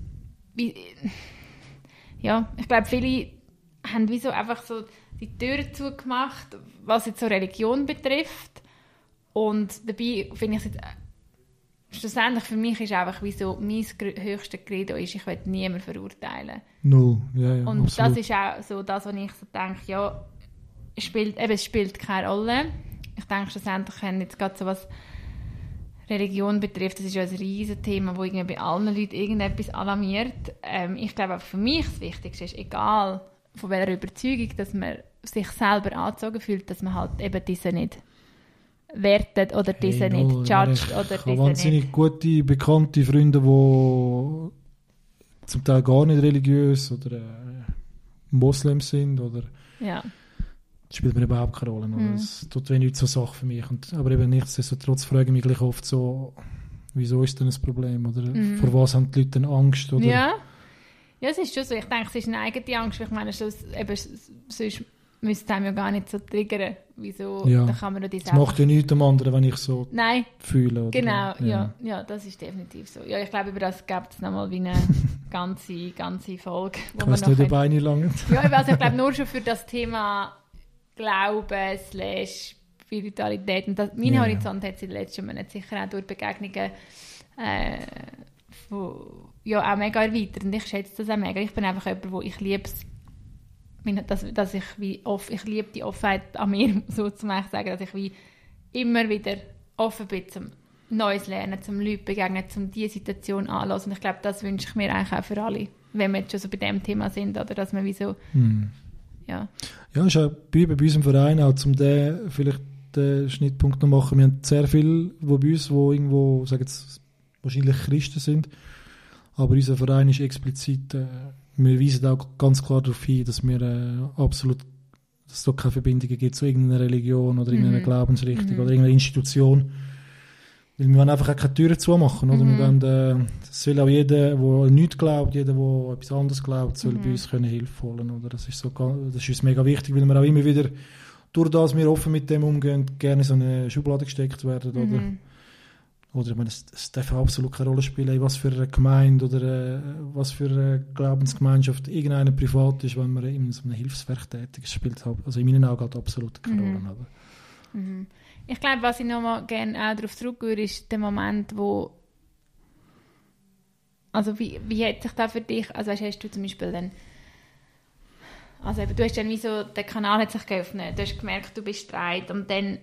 viele haben wie so einfach so die Türen zugemacht, was jetzt so Religion betrifft. Und dabei finde ich es jetzt, schlussendlich für mich ist einfach wie so, mein höchstes Credo ist, ich will niemanden verurteilen. No, ja, und absolut. Das ist auch so das, was ich so denke, ja, es spielt keine Rolle. Ich denke schlussendlich, wenn jetzt gerade so was Religion betrifft, das ist ja ein riesiges Thema, wo irgendwie bei allen Leuten irgendetwas alarmiert. Ich glaube auch für mich das Wichtigste ist, egal von welcher Überzeugung, dass man sich selber angezogen fühlt, dass man halt eben diese nicht wertet oder diese nicht judged. Ich habe wahnsinnig gute, bekannte Freunde, die zum Teil gar nicht religiös oder Moslems sind. Oder das spielt mir überhaupt keine Rolle. Es tut wenig zur Sache für mich. Aber eben nichtsdestotrotz frage ich mich gleich oft so, wieso ist denn ein Problem? Oder vor was haben die Leute denn Angst? Oder? Ja, es ist schon so. Ich denke, es ist eine eigene Angst. Ich meine, sonst müsste es einem ja gar nicht so triggern. Wieso? Ja. Da kann man das macht ja nichts am anderen, wenn ich so fühle. Oder? Genau, ja, das ist definitiv so. Ja, ich glaube, über das gibt es nochmal wie eine ganze Folge. Kannst du die Beine langen? Ja, also ich glaube, nur schon für das Thema Glauben / Spiritualität. Und mein Horizont hat sich in den letzten Monaten sicher auch durch Begegnungen auch mega erweitert. Und ich schätze das auch mega. Ich bin einfach jemand, wo ich liebe es, dass ich ich liebe die Offenheit an mir, so zu sagen, dass ich wie immer wieder offen bin zum Neues lernen, zum Leuten begegnen, zum diese Situation anlassen. Und ich glaube, das wünsche ich mir eigentlich auch für alle, wenn wir jetzt schon so bei dem Thema sind, oder dass man wie so ja, ist auch bei unserem Verein auch, um vielleicht den Schnittpunkt noch machen. Wir haben sehr viele, die bei uns, wo irgendwo, sagen jetzt, wahrscheinlich Christen sind, aber unser Verein ist explizit, wir weisen auch ganz klar darauf hin, dass wir dass es da keine Verbindungen gibt zu irgendeiner Religion oder irgendeiner Glaubensrichtung oder irgendeiner Institution. Weil wir wollen einfach auch keine Türen zumachen. Oder? Wir wollen, das soll auch jeder, der nichts glaubt, jeder, der etwas anderes glaubt, soll bei uns können Hilfe holen. Oder? Das ist uns mega wichtig, weil wir auch immer wieder, durch das wir offen mit dem umgehen, gerne in so eine Schublade gesteckt werden. Oder ich meine, es darf absolut keine Rolle spielen, was für eine Gemeinde oder was für eine Glaubensgemeinschaft irgendeine privat ist, wenn man in so einem Hilfswerk tätig ist, spielt also in meinen Augen halt absolut keine Rolle. Aber. Ich glaube, was ich noch mal gerne auch darauf zurückgehe, ist der Moment, wo also wie hat sich da für dich, also hast du zum Beispiel dann also eben, du hast dann wie so, der Kanal hat sich geöffnet, du hast gemerkt, du bist streit und dann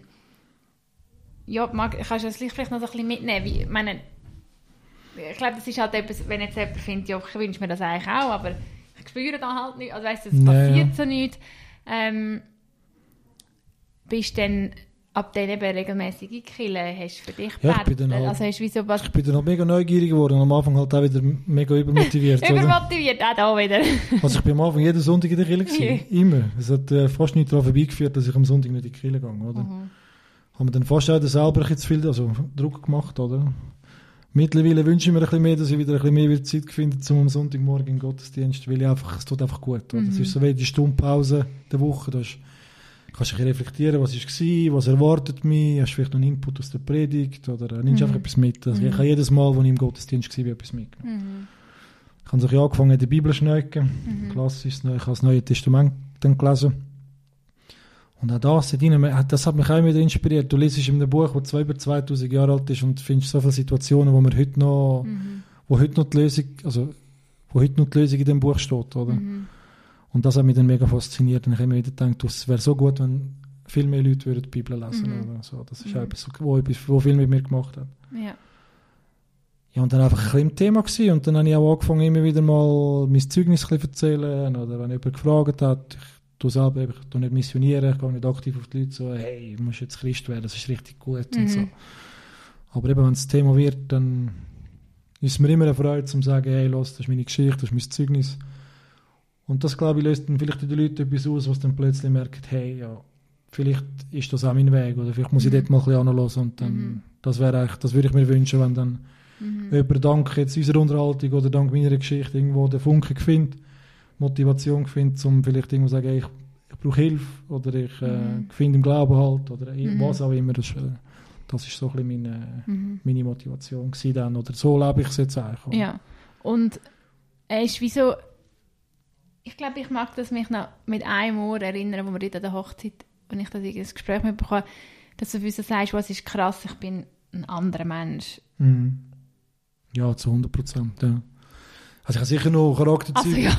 kannst du das vielleicht noch so ein bisschen mitnehmen, ich glaube, das ist halt etwas, wenn jetzt jemand findet, ja, ich wünsche mir das eigentlich auch, aber ich spüre da halt nicht, also weißt du, es passiert so nichts, bist dann ab dann eben regelmäßige Killen hast du für dich gebetet. Ich bin dann halt mega neugierig geworden und am Anfang halt auch wieder mega übermotiviert. Übermotiviert, auch da wieder. Also ich bin am Anfang jeden Sonntag in der Kirche gewesen. Immer. Es hat fast nicht daran vorbeigeführt, dass ich am Sonntag nicht in die Kirche gehe, oder? Haben wir dann fast auch selber ein bisschen zu viel Druck gemacht, oder? Mittlerweile wünsche ich mir ein bisschen mehr, dass ich wieder ein bisschen mehr Zeit finde zum Sonntagmorgen im Gottesdienst, weil es tut einfach gut. Oder? Es ist so wie die Stundenpause der Woche, da kannst du ein bisschen reflektieren, was war, was erwartet mich, hast du vielleicht noch einen Input aus der Predigt oder nimmst einfach etwas mit. Also ich habe jedes Mal, als ich im Gottesdienst war, etwas mitgenommen. Ich habe so angefangen, in der Bibel zu schneiden, klassisch, ich habe das Neue Testament dann gelesen. Und auch das hat mich auch wieder inspiriert. Du liest in einem Buch, das über 2000 Jahre alt ist und findest so viele Situationen, wo heute noch die Lösung in dem Buch steht, oder? Und das hat mich dann mega fasziniert. Und ich habe immer wieder gedacht, es wäre so gut, wenn viel mehr Leute die Bibel lesen würden. Oder so. Das ist auch etwas, was viel mit mir gemacht hat. Ja, und dann einfach ein bisschen im Thema gewesen. Und dann habe ich auch angefangen, immer wieder mal mein Zeugnis zu erzählen. Oder wenn jemand gefragt hat, ich tue nicht missionieren, ich gehe nicht aktiv auf die Leute so, hey, du musst jetzt Christ werden, das ist richtig gut und so. Aber eben, wenn es Thema wird, dann ist es mir immer eine Freude, zu sagen, hey, los, das ist meine Geschichte, das ist mein Zeugnis. Und das, glaube ich, löst dann vielleicht in den Leuten etwas aus, was dann plötzlich merkt, hey, ja, vielleicht ist das auch mein Weg, oder vielleicht muss ich dort mal ein bisschen anhören. Und dann, das würde ich mir wünschen, wenn dann jemand dank jetzt unserer Unterhaltung oder dank meiner Geschichte irgendwo den Funken findet, Motivation findet, um vielleicht irgendwo zu sagen, hey, ich brauche Hilfe oder ich finde im Glauben halt oder was auch immer. Das ist so ein bisschen meine Motivation gewesen dann, oder so lebe ich es jetzt eigentlich. Ja, und ist wie so, ich glaube, ich mag das mich noch mit einem Ohr erinnern, wo wir dort an der Hochzeit, wenn ich das Gespräch mitbekomme, dass du so sagst, was ist krass, ich bin ein anderer Mensch. Ja, zu 100%. Ja. Also ich habe sicher noch Charakterzüge.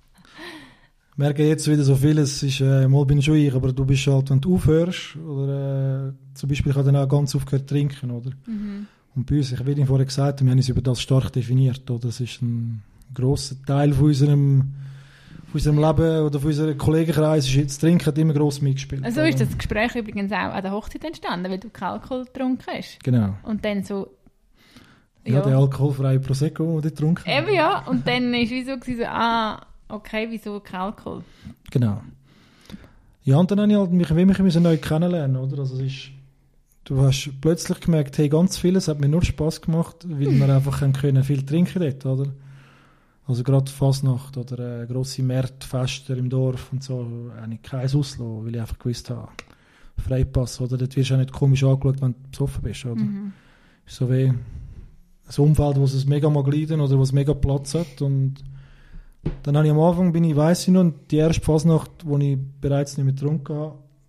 Ich merke jetzt wieder so vieles, mal bin ich schon ich, aber du bist halt, wenn du aufhörst, oder zum Beispiel, ich habe dann auch ganz aufgehört zu trinken, oder? Und bei uns, ich habe vorhin gesagt, wir haben uns über das stark definiert, oder? Das ist ein grosser Teil von unserem Leben oder von unserem Kollegenkreis, das Trinken hat immer gross mitgespielt. Also ist das Gespräch übrigens auch an der Hochzeit entstanden, weil du keinen Alkohol getrunken hast? Genau. Und dann so... Ja, der alkoholfreie Prosecco, den du getrunken hast. Eben ja, und dann war es wie so, okay, wieso kein Alkohol? Genau. Ja, und dann habe ich halt mich neu kennenlernen, oder? Also du hast plötzlich gemerkt, hey, ganz vieles hat mir nur Spass gemacht, weil wir einfach viel trinken dort, oder? Also gerade Fasnacht oder grosse Märtfeste im Dorf und so, habe ich keins auslassen, weil ich einfach gewusst habe, Freipass, oder? Dort wirst du auch nicht komisch angeschaut, wenn du besoffen bist, oder? So wie ein Umfeld, wo es mega mag leiden oder wo es mega Platz hat. Und dann habe ich am Anfang, weiss ich noch, die erste Fasnacht, wo ich bereits nicht mehr getrunken habe,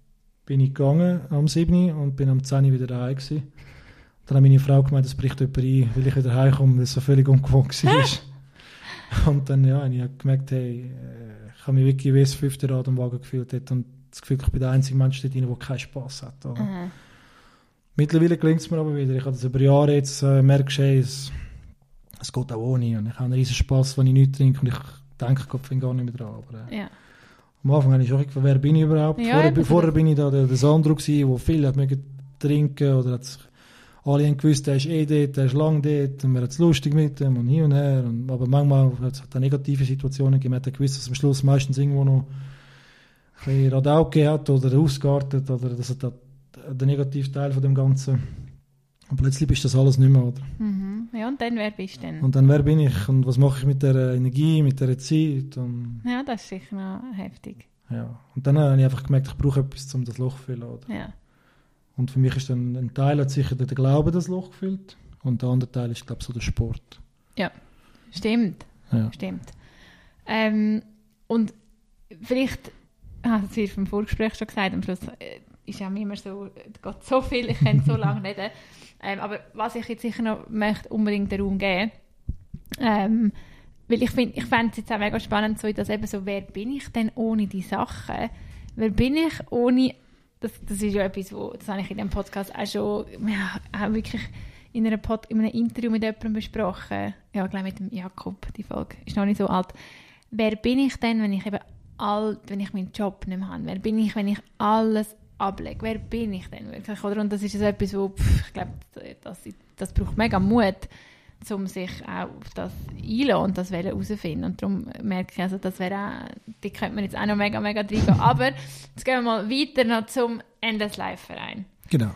bin ich gegangen am 7. und bin am 10. wieder daheim gewesen. Dann hat meine Frau gemeint, es bricht jemand ein, weil ich wieder heimkomme, weil es so völlig ungewohnt war. Und dann habe ich gemerkt, hey, ich habe mich wirklich wie das 5. Rad am Wagen gefühlt dort und das Gefühl, ich bin der einzige Mensch dort rein, der keinen Spass hat. Mittlerweile gelingt es mir aber wieder. Ich habe das über Jahre jetzt merkst, hey, es geht auch ohne. Und ich habe einen riesen Spass, wenn ich nichts trinke und ich denke, ich komme gar nicht mehr dran. Aber, am Anfang habe ich schon gefragt, wer bin ich überhaupt? Vorher bin ich da der Sandro gewesen, der viel hat trinken oder hat sich, alle haben gewusst, der ist dort, der ist lang dort und wir haben es lustig mit ihm und hin und her. Aber manchmal hat es auch negative Situationen gegeben. Man hat gewusst, dass am Schluss meistens irgendwo noch ein bisschen Radau gegeben hat oder ausgeartet oder das hat der negative Teil von dem Ganzen. Und plötzlich bist das alles nicht mehr, oder? Mhm. Ja, und dann, wer bist du denn? Und dann, wer bin ich? Und was mache ich mit der Energie, mit der Zeit? Und ja, das ist sicher noch heftig. Ja. Und dann habe ich einfach gemerkt, ich brauche etwas, um das Loch zu füllen, oder? Ja. Und für mich ist dann ein Teil hat sicher der Glaube das Loch gefüllt und der andere Teil ist, glaube ich, so der Sport. Ja, stimmt. Ja. Stimmt. Und vielleicht, das wird vom Vorgespräch schon gesagt, am Schluss ist ja immer so, es geht so viel, ich kann so lange reden. Aber was ich jetzt sicher noch möchte, unbedingt den Raum geben, weil ich fände es jetzt auch mega spannend, so, dass eben so, wer bin ich denn ohne die Sachen? Wer bin ich ohne, das ist ja etwas, das habe ich in diesem Podcast auch schon auch wirklich in einem Interview mit jemandem besprochen. Ja, ich glaube mit dem Jakob, die Folge ist noch nicht so alt. Wer bin ich denn, wenn ich eben wenn ich meinen Job nicht mehr habe? Wer bin ich, wenn ich alles ablege? Wer bin ich denn wirklich? Oder? Und das ist so etwas, wo ich glaube, das braucht mega Mut, um sich auch auf das einzulassen und das herauszufinden. Und darum merke ich, also, das wäre auch, die könnte man jetzt auch noch mega, mega reingehen. Aber jetzt gehen wir mal weiter noch zum Endless Life Verein. Genau.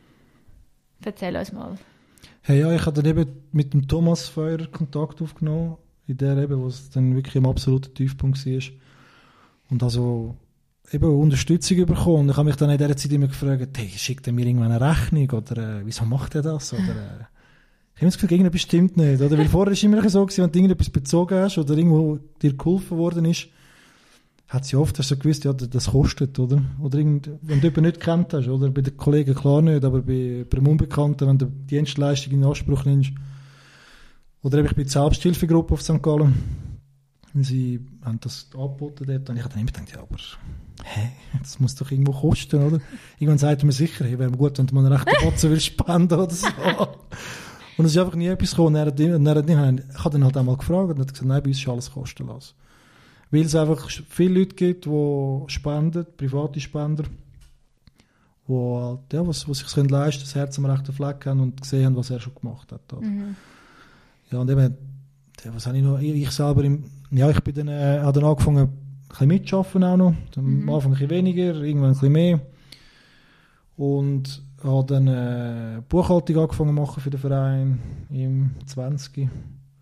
Erzähl uns mal. Hey, ja, ich habe dann eben mit dem Thomas Feuer Kontakt aufgenommen, in der eben, wo es dann wirklich im absoluten Tiefpunkt war. Und also eben Unterstützung bekommen. Und ich habe mich dann in dieser Zeit immer gefragt, hey, schickt er mir irgendwann eine Rechnung? Oder wieso macht er das? Oder ich habe das Gefühl, irgendetwas stimmt nicht. Oder? Weil vorher war es immer so, wenn du irgendetwas bezogen hast oder irgendwo dir geholfen worden ist, hat sie oft so gewusst, ja, das kostet, oder? Oder wenn du jemanden nicht kennt hast, oder? Bei den Kollegen klar nicht, aber bei einem Unbekannten, wenn du die Dienstleistung in Anspruch nimmst. Oder eben, ich bin in der Selbsthilfegruppe auf St. Gallen. Und sie haben das angeboten dort. Und ich habe dann immer gedacht, ja, aber das muss doch irgendwo kosten, oder? Irgendwann sagt man sicher, hey, wäre gut, wenn du mal einen rechten Batzen willst spenden oder so. Und es ist einfach nie etwas gekommen. Ich habe dann halt einmal gefragt und hat gesagt, nein, bei uns ist alles kostenlos. Weil es einfach viele Leute gibt, die spenden, private Spender, die halt, ja, was sich leisten können, das Herz am rechten Fleck haben und gesehen haben, was er schon gemacht hat. Mhm. Ja, und eben, was habe ich noch? Ich selber, ich bin dann, habe dann angefangen, ein bisschen mitzuarbeiten auch noch. Am Anfang ein bisschen weniger, irgendwann ein bisschen mehr. Und habe dann Buchhaltung angefangen zu machen für den Verein im 20.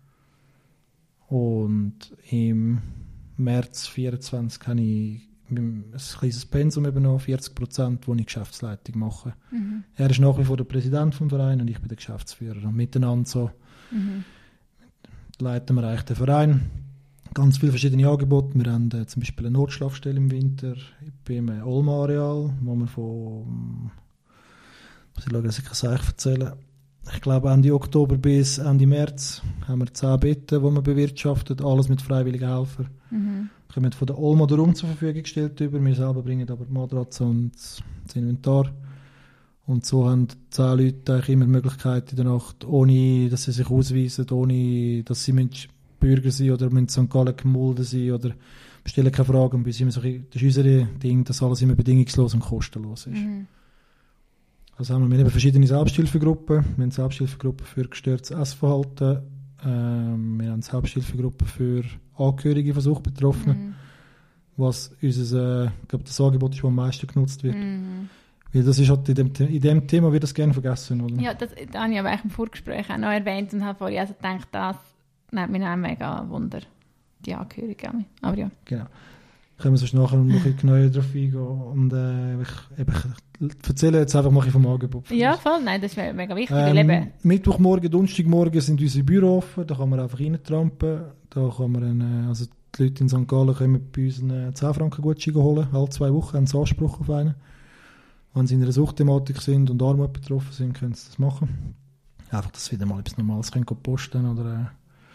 Und im März 24 habe ich ein kleines Pensum übernommen, 40%, wo ich Geschäftsleitung mache. Mhm. Er ist nach wie vor der Präsident vom Verein und ich bin der Geschäftsführer. Und miteinander so leiten wir eigentlich den Verein. Ganz viele verschiedene Angebote. Wir haben zum Beispiel eine Notschlafstelle im Winter beim Olma-Areal, wo wir von, muss ich schauen, dass ich es euch erzählen. Ich glaube, Ende Oktober bis Ende März haben wir 10 Betten, die wir bewirtschaftet, alles mit freiwilligen Helfern. Mhm. Wir kommen von der Olma der Raum zur Verfügung gestellt über. Wir selber bringen aber die Matratze und das Inventar. Und so haben 10 Leute eigentlich immer die Möglichkeit in der Nacht, ohne dass sie sich ausweisen, ohne dass sie Bürger sind oder in St. Gallen gemulden sind oder stellen keine Fragen. Das ist unser Ding, dass alles immer bedingungslos und kostenlos ist. Mhm. Also haben wir eben verschiedene Selbsthilfegruppen. Wir haben eine Selbsthilfegruppe für gestörtes Essverhalten. Wir haben eine Selbsthilfegruppe für Angehörige von Suchtbetroffenen. Was unser, ich glaube, das Angebot ist, das am meisten genutzt wird. Weil das ist halt in dem Thema wird das gerne vergessen, oder? Ja, das habe ich aber im Vorgespräch auch noch erwähnt und habe vorhin also gedacht, das nimmt mich auch mega Wunder, die Angehörigen. Aber ja. Genau. Können wir sonst nachher noch ein bisschen genauer darauf eingehen. Und ich erzähle jetzt einfach mal vom Angebot. Ja, voll. Nein, das wäre mega wichtig. Mittwochmorgen, Donnerstagmorgen sind unsere Büros offen. Da kann man einfach reintrampen. Da kann man also die Leute in St. Gallen können bei uns einen 10 Franken Gutschein holen. Alle 2 Wochen haben sie Anspruch auf einen. wenn sie in einer Suchtthematik sind und Armut betroffen sind, können sie das machen. Einfach, dass sie wieder mal etwas Normales können posten oder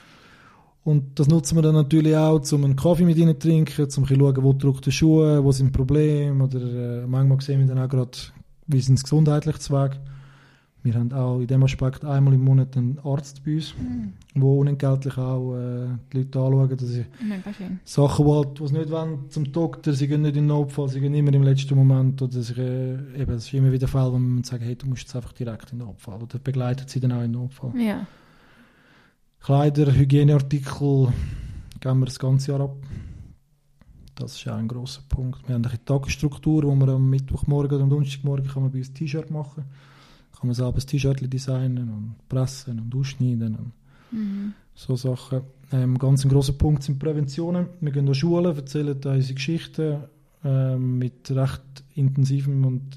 und das nutzen wir dann natürlich auch, um einen Kaffee mit ihnen zu trinken, um ein bisschen zu schauen, wo drückt der Schuh, wo sind Probleme oder manchmal sehen wir dann auch gerade, wie sind es gesundheitlich zu Weg. Wir haben auch in dem Aspekt einmal im Monat einen Arzt bei uns, der unentgeltlich auch die Leute anschauen. Das ist Sachen, die sie nicht wollen, zum Doktor, sie gehen nicht in den Notfall, sie gehen immer im letzten Moment. Oder es ist immer wieder Fälle, wo man sagt, hey, du musst jetzt einfach direkt in den Notfall. Oder begleitet sie dann auch in den Notfall. Ja. Kleider, Hygieneartikel geben wir das ganze Jahr ab. Das ist auch ein grosser Punkt. Wir haben eine Tagesstruktur, wo wir am Mittwochmorgen oder am Donnerstagmorgen kann man bei uns ein T-Shirt machen. Kann man selber ein T-Shirt designen und pressen und ausschneiden und so Sachen. Ganz ein grosser Punkt sind Präventionen. Wir gehen an Schulen, erzählen unsere Geschichten mit recht intensivem und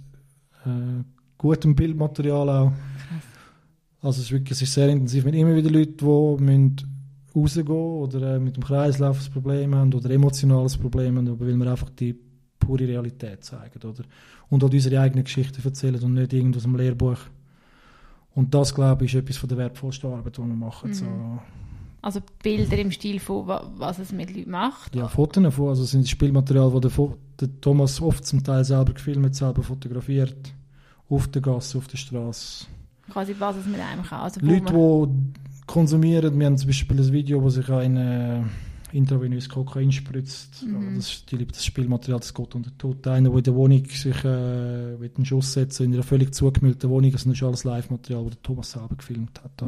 gutem Bildmaterial auch. Also es ist sehr intensiv. Wir haben immer wieder Leute, die rausgehen oder mit dem Kreislauf ein Problem haben oder emotionales Problem haben, aber weil wir einfach die pure Realität zeigen. Oder? Und auch unsere eigenen Geschichten erzählen und nicht irgendwas aus dem Lehrbuch. Und das, glaube ich, ist etwas von der wertvollsten Arbeit, die wir machen. So. Also Bilder im Stil von, was es mit Leuten macht? Ja, Fotos davon. Also sind das Spielmaterial, das der Thomas oft zum Teil selber gefilmt, selber fotografiert. Auf der Gasse, auf der Straße. Quasi was es mit einem kann. Also Leute, die konsumieren, wir haben zum Beispiel ein Video, wo sich ein intravenös Kokain spritzt. Das ist das Spielmaterial, das geht unter Tod. Einer, der in der Wohnung sich mit einem Schuss setzt, in einer völlig zugemüllten Wohnung, das ist alles Live-Material, das Thomas selber gefilmt hat.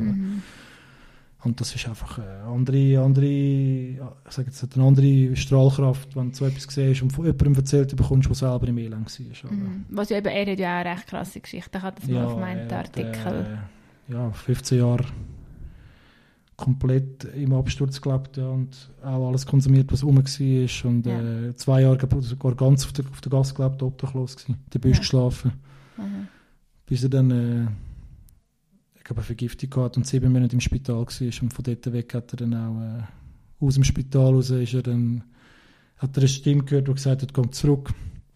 Und das ist einfach eine andere Strahlkraft, wenn du so etwas siehst und von jemandem erzählt bekommst, der selber im Elend war. Was ja eben, er hat ja auch eine recht krasse Geschichte. Ich habe das mal auf meinen Artikel. 15 Jahre komplett im Absturz gelebt und auch alles konsumiert, was rum war. Und 2 Jahre sogar ganz auf der Gasse gelebt, obdachlos gewesen. Dabei geschlafen. Bis er dann eine Vergiftung gehabt und 7 Monate im Spital war. Und von dort weg hat er dann auch aus dem Spital raus hat er eine Stimme gehört, die gesagt hat, komm zurück.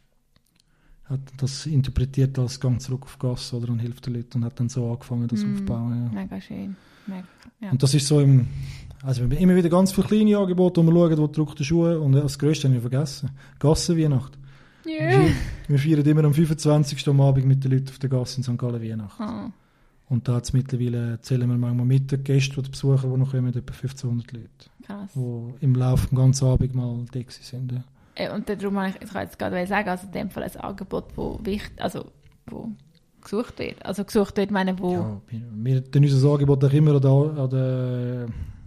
Hat das interpretiert als Gang zurück auf Gas oder und hilft den Leuten und hat dann so angefangen, das aufzubauen. Ja. Mega schön. Und das ist so also wir haben immer wieder ganz viele kleine Angebote, wo wir schauen, wo drückt der Schuh und das Größte haben wir vergessen. Gassenweihnacht. Yeah. Wir feiern immer am 25. am Abend mit den Leuten auf der Gasse in St. Gallen Weihnachten. Oh. Und da mittlerweile zählen wir manchmal mit den Gästen, die besuchen, die noch kommen, etwa 1500 Leute. Krass. Die im Laufe des ganzen Abends mal da sind. Ja. Und darum kann ich jetzt gerade sagen, also in dem Fall ein Angebot, wo gesucht wird. Also gesucht wird, meine wo... Ja, wir tun unser Angebot auch immer an der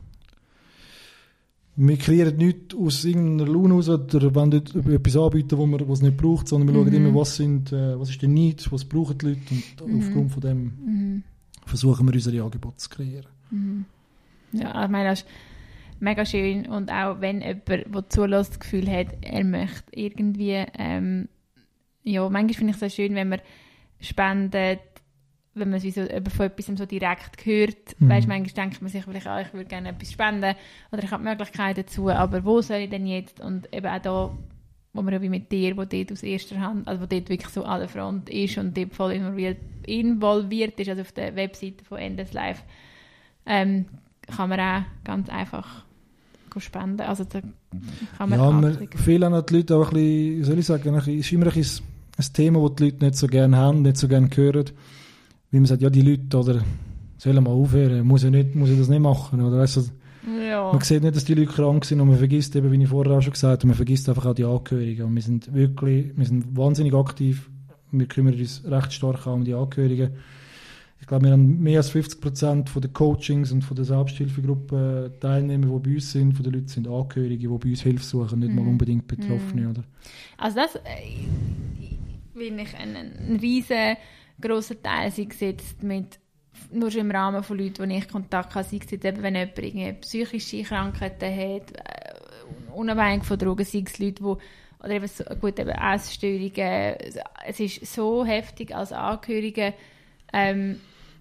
wir kreieren nichts aus irgendeiner Laune raus oder wollen nicht etwas anbieten, was es nicht braucht, sondern wir schauen immer, was ist der Need, was brauchen die Leute und aufgrund von dem versuchen wir, unsere Angebote zu kreieren. Ja, ich meine, das ist mega schön und auch wenn jemand, der zulässt, das Gefühl hat, er möchte irgendwie, manchmal finde ich es so schön, wenn man spendet, wenn man so von etwas so direkt hört. Weißt, manchmal denkt man sich vielleicht, ich würde gerne etwas spenden oder ich habe die Möglichkeit dazu, aber wo soll ich denn jetzt? Und eben auch da, wo man ja wie mit dir, wo dort aus erster Hand, also wo dort wirklich so an der Front ist und dort voll involviert ist, also auf der Webseite von Endless Life, kann man auch ganz einfach spenden. Also da kann man viele haben die Leute auch ein bisschen, soll ich sagen, ist immer ein Thema, das die Leute nicht so gerne haben, nicht so gerne hören. Wie man sagt, ja, die Leute, oder sollen mal aufhören, muss ich das nicht machen, oder weißt du, man sieht nicht, dass die Leute krank sind und man vergisst eben, wie ich vorher auch schon gesagt habe, man vergisst einfach auch die Angehörigen und wir sind wahnsinnig aktiv, wir kümmern uns recht stark auch um die Angehörigen. Ich glaube, wir haben mehr als 50% von den Coachings und von der Selbsthilfegruppen Teilnehmer, die bei uns sind, von den Leuten sind Angehörige, die bei uns Hilfe suchen, nicht mal unbedingt Betroffene. Oder? Also das finde ich ein riesen grosser Teil, sei es jetzt nur schon im Rahmen von Leuten, die ich Kontakt habe, sei es jetzt eben, wenn jemand irgendwie psychische Krankheiten hat, unabhängig von Drogen, sei es Leute, die oder eben, eben Essstörungen, es ist so heftig als Angehörige, dann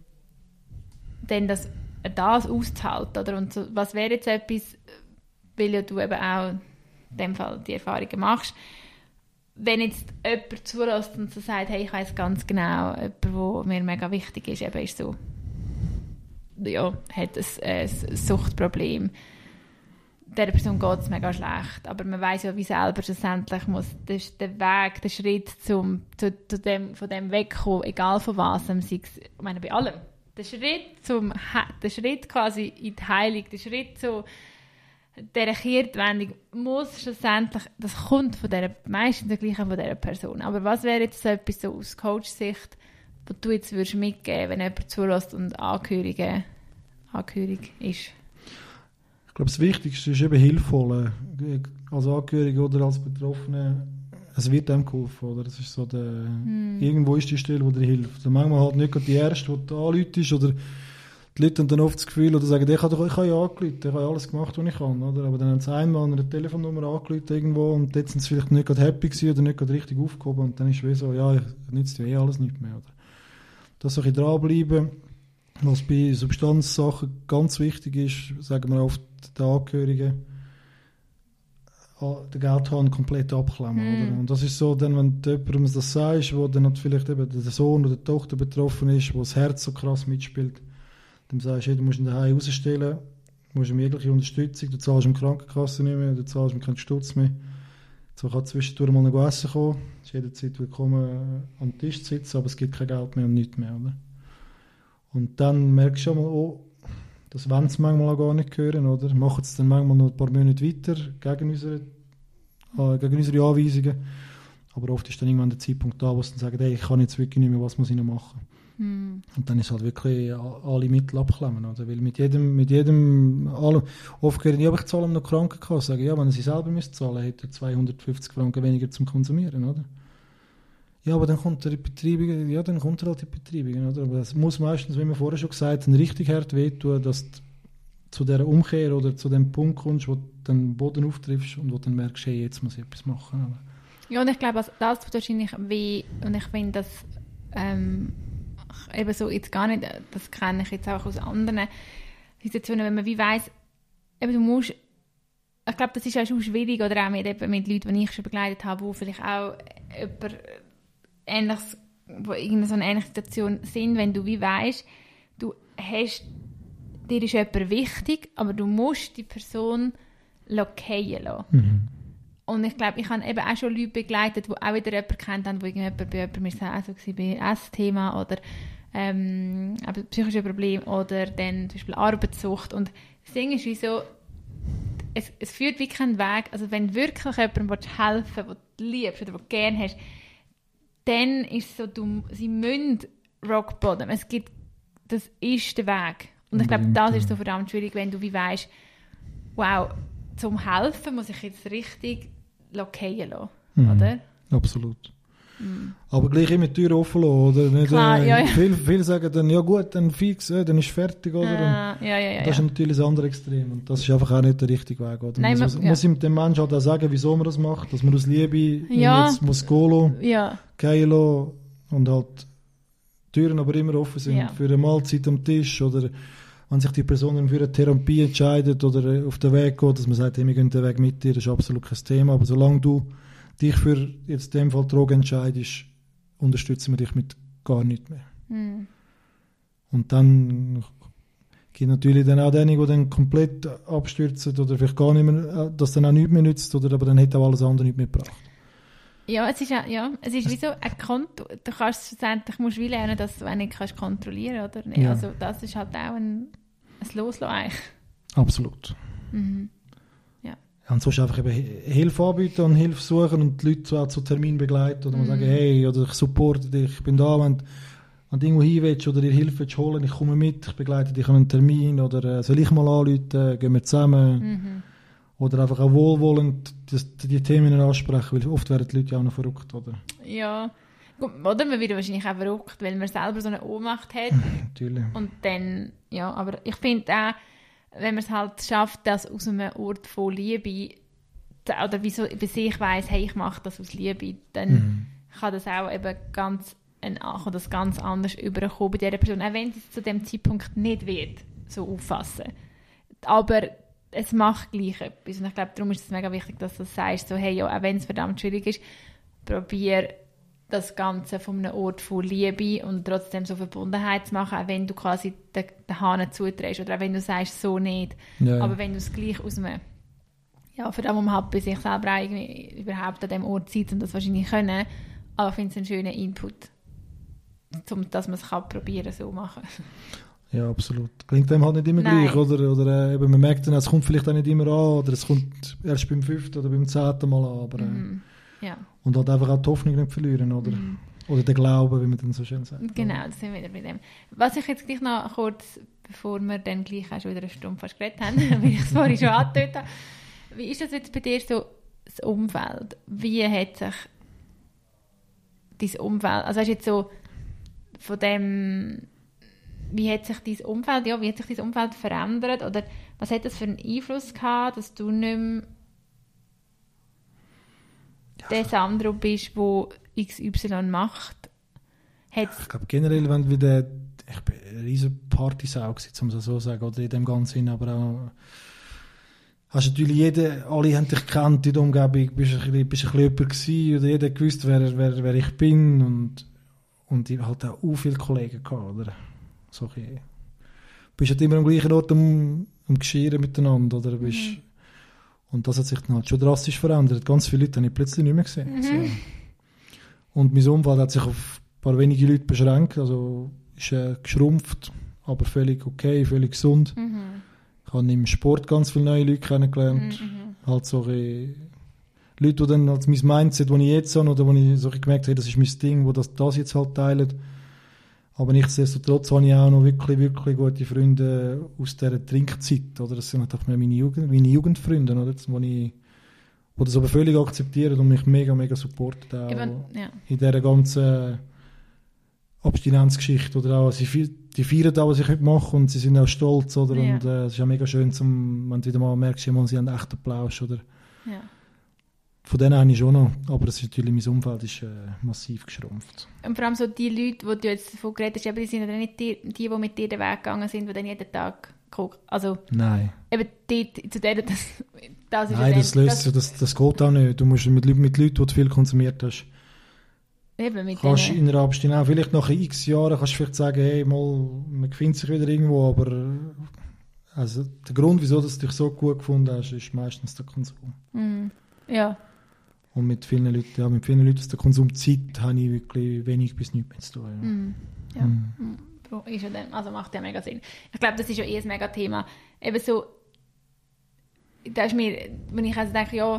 das auszuhalten. Oder? Und so, was wäre jetzt etwas, weil ja du eben auch in dem Fall die Erfahrungen machst, wenn jetzt jemand zulässt und so sagt, hey, ich weiss ganz genau, jemand, der mir mega wichtig ist, eben ist so, ja, hat ein Suchtproblem. Der Person geht es mega schlecht, aber man weiss ja, wie selber schlussendlich muss der Weg, der Schritt von dem wegkommen, egal von was, sei es, ich meine, bei allem. Der Schritt quasi in die Heilung, der Schritt zu dieser Kehrtwendung muss schlussendlich, das kommt von meistens der gleichen von dieser Person. Aber was wäre jetzt so etwas so aus Coach-Sicht, was du jetzt würdest mitgeben, wenn jemand zulässt und angehörig ist? Ich glaube, das Wichtigste ist eben Hilfe holen. Als Angehörige oder als Betroffene, es wird einem geholfen. Oder? Das ist so irgendwo ist die Stelle, die dir hilft. Also manchmal halt nicht gerade die Erste, die du anläutest, oder die Leute haben dann oft das Gefühl, oder sagen, ich habe ja angerufen, ich habe alles gemacht, was ich kann. Oder? Aber dann haben sie einmal eine Telefonnummer angerufen irgendwo und jetzt sind sie vielleicht nicht gerade happy gewesen oder nicht gerade richtig aufgehoben und dann ist es wie so, ja, ich nütze ja alles nicht mehr. Oder? Das so ein bisschen dranbleiben. Was bei Substanzsachen ganz wichtig ist, sagen wir oft den Angehörigen, den Geldhahn komplett abklemmen. Oder? Und das ist so, dann, wenn du jemandem das sagst, wo dann vielleicht eben der Sohn oder die Tochter betroffen ist, wo das Herz so krass mitspielt, dann sagst du, hey, du musst ihn daheim rausstellen, du musst ihm jegliche Unterstützung, du zahlst ihm Krankenkasse nicht mehr, du zahlst ihm keinen Stutz mehr. So kann zwischendurch mal noch essen kommen, ist jederzeit willkommen am Tisch zu sitzen, aber es gibt kein Geld mehr und nichts mehr. Oder? Und dann merkst du schon mal, oh, das wollen sie manchmal auch gar nicht hören, oder? Machen es dann manchmal noch ein paar Monate weiter gegen unsere Anweisungen. Aber oft ist dann irgendwann der Zeitpunkt da, wo sie dann sagen, hey, ich kann jetzt wirklich nicht mehr, was muss ich noch machen? Und dann ist halt wirklich alle Mittel abklemmen, oder? Weil mit jedem oft hören, ja, aber ich zahle ihm noch Krankenkasse. Sagen, ja, wenn er sie selber zahlen müsste, hätte er 250 Franken weniger zum Konsumieren, oder? Ja, aber dann kommt er in die Betreibungen, oder? Aber es muss meistens, wie wir vorher schon gesagt haben, richtig hart wehtun, dass du zu dieser Umkehr oder zu dem Punkt kommst, wo du den Boden auftriffst und wo du dann merkst, hey, jetzt muss ich etwas machen. Oder? Ja, und ich glaube, also das tut wahrscheinlich weh, und ich finde, dass eben so jetzt gar nicht, das kenne ich jetzt auch aus anderen Situationen, wenn man wie weiss, eben du musst, ich glaube, das ist auch schon schwierig, oder auch mit Leuten, die ich schon begleitet habe, wo vielleicht auch Ähnliches, wo in so einer ähnlichen Situation sind, wenn du wie weisst, dir ist jemand wichtig, aber du musst die Person fallen lassen. Und ich glaube, ich habe eben auch schon Leute begleitet, die auch wieder jemanden kennt haben, wo irgendjemand bei jemandem mir sagt, also bei Essthema oder psychische Probleme oder dann zum Beispiel Arbeitssucht. Und das Ding ist wie so, es führt wie keinen Weg. Also wenn du wirklich jemandem helfen willst, den du liebst oder den du gerne hast, dann ist es so, sie müssen Rock Bottom. Das ist der Weg. Und ich glaube, das ist so verdammt schwierig, wenn du wie weisst, wow, zum Helfen muss ich jetzt richtig fallen lassen, oder? Absolut. Aber gleich immer die Tür offen lassen, oder? Nicht, klar, ja. Viele sagen dann, ja gut, dann fix, dann ist das ist natürlich das andere Extrem. Und das ist einfach auch nicht der richtige Weg, oder? Nein, man muss dem Menschen halt auch sagen, wieso man das macht, dass man aus Liebe jetzt muss gehen lassen, und halt die Türen aber immer offen sind für eine Mahlzeit am Tisch, oder wenn sich die Person für eine Therapie entscheidet oder auf den Weg geht, dass man sagt, hey, wir gehen den Weg mit dir, das ist absolut kein Thema, aber solange du dich für jetzt in dem Fall Drogen entscheidest, unterstützen wir dich mit gar nichts mehr. Und dann gibt es natürlich dann auch diejenigen, die dann komplett abstürzen oder vielleicht gar nicht mehr, das dann auch nichts mehr nützt, oder aber dann hätte auch alles andere nicht mehr gebracht. Ja, es ist wie so du kannst schlussendlich musst wie lernen, dass du nicht kannst kontrollieren, oder? Ja. Also das ist halt auch ein Loslassen eigentlich. Absolut. Ja, und sonst einfach eben Hilfe anbieten und Hilfe suchen und die Leute auch zu Termin begleiten oder mal sagen, hey, oder ich supporte dich, ich bin da, wenn du irgendwo hin willst oder dir Hilfe willst holen, ich komme mit, ich begleite dich an einen Termin oder soll ich mal anrufen, gehen wir zusammen. Oder einfach auch wohlwollend die Themen ansprechen, weil oft werden die Leute ja auch noch verrückt, oder? Ja, oder man wird wahrscheinlich auch verrückt, weil man selber so eine Ohnmacht hat. Natürlich. Und dann, ja, aber ich finde auch, wenn man es halt schafft, das aus einem Ort von Liebe, oder wie ich weiss, hey, ich mache das aus Liebe, dann kann das auch eben ganz anders überkommen bei dieser Person, auch wenn sie es zu dem Zeitpunkt nicht wird, so auffassen. Aber es macht gleich etwas. Und ich glaube, darum ist es mega wichtig, dass du sagst, so, hey, ja, auch wenn es verdammt schwierig ist, probiere das Ganze von einem Ort von Liebe und trotzdem so Verbundenheit zu machen, auch wenn du quasi den Hahn zudrehst oder auch wenn du sagst, so nicht. Ja. Aber wenn du es gleich aus einem, ja, für das, was man hat, bei sich selber auch irgendwie überhaupt an dem Ort Zeit, um das wahrscheinlich können, aber ich finde es einen schönen Input, dass man es probieren so machen. Ja, absolut. Klingt dem halt nicht immer Nein. gleich, oder eben, man merkt dann, es kommt vielleicht auch nicht immer an, oder es kommt erst beim 5. oder beim 10. Mal an, aber Ja. und halt einfach auch die Hoffnung nicht verlieren, oder? Oder den Glauben, wie man dann so schön sagt. Genau, das sind wir wieder bei dem. Was ich jetzt gleich noch kurz, bevor wir dann gleich auch schon wieder eine Stunde fast geredet haben, weil ich es vorhin schon angedeutet habe, wie ist das jetzt bei dir so, das Umfeld? Wie hat sich dein Umfeld, also hast du jetzt so von dem, wie hat sich dein Umfeld verändert, oder was hat das für einen Einfluss gehabt, dass du nicht mehr der Sandro bist, der XY macht? Ich glaube generell, wenn wieder, ich bin eine riesen Partysau gewesen, um es so zu sagen, oder in dem ganzen Sinn, aber auch, hast natürlich alle haben dich gekannt in der Umgebung, bist ein bisschen jemand gewesen, oder jeder gewusst, wer ich bin, und ich hatte auch viele Kollegen gehabt, oder? So ein, bist halt immer am gleichen Ort am Geschirren miteinander, oder? Und das hat sich dann halt schon drastisch verändert. Ganz viele Leute habe ich plötzlich nicht mehr gesehen. So. Und mein Umfeld hat sich auf ein paar wenige Leute beschränkt, also ist geschrumpft, aber völlig okay, völlig gesund. Ich habe im Sport ganz viele neue Leute kennengelernt. Halt so Leute, die dann als mein Mindset, das ich jetzt habe, oder wo ich so gemerkt habe, das ist mein Ding, wo das jetzt halt teilen. Aber nichtsdestotrotz habe ich auch noch wirklich, wirklich gute Freunde aus dieser Trinkzeit. Oder? Das sind natürlich meine Jugendfreunde, oder? Die das aber völlig akzeptieren und mich mega, mega supporten. Auch in dieser ganzen Abstinenzgeschichte. Oder auch, die feiern auch, was ich heute mache, und sie sind auch stolz. Oder? Ja. Und es ist auch mega schön, wenn du wieder mal merkst, sie haben echt Applaus. Oder? Ja. Von denen habe ich schon noch, aber das ist natürlich, mein Umfeld ist massiv geschrumpft. Und vor allem so die Leute, die du jetzt davon geredet hast, die sind ja nicht die mit dir den Weg gegangen sind, die dann jeden Tag gucken. Also, Nein. eben zu denen, das ist Nein, das geht auch nicht. Du musst mit Leuten, die du viel konsumiert hast, eben mit kannst denen. in einer Abstinenz, vielleicht nach x Jahren kannst du vielleicht sagen, hey, man findet sich wieder irgendwo, aber also der Grund, wieso du dich so gut gefunden hast, ist meistens der Konsum. Ja. Und mit vielen Leuten aus der Konsumzeit habe ich wirklich wenig bis nichts mehr zu tun. Ja. Ist ja dann, also macht ja mega Sinn. Ich glaube, das ist ja ein mega Thema. Eben so, da ist mir, wenn ich also denke, ja,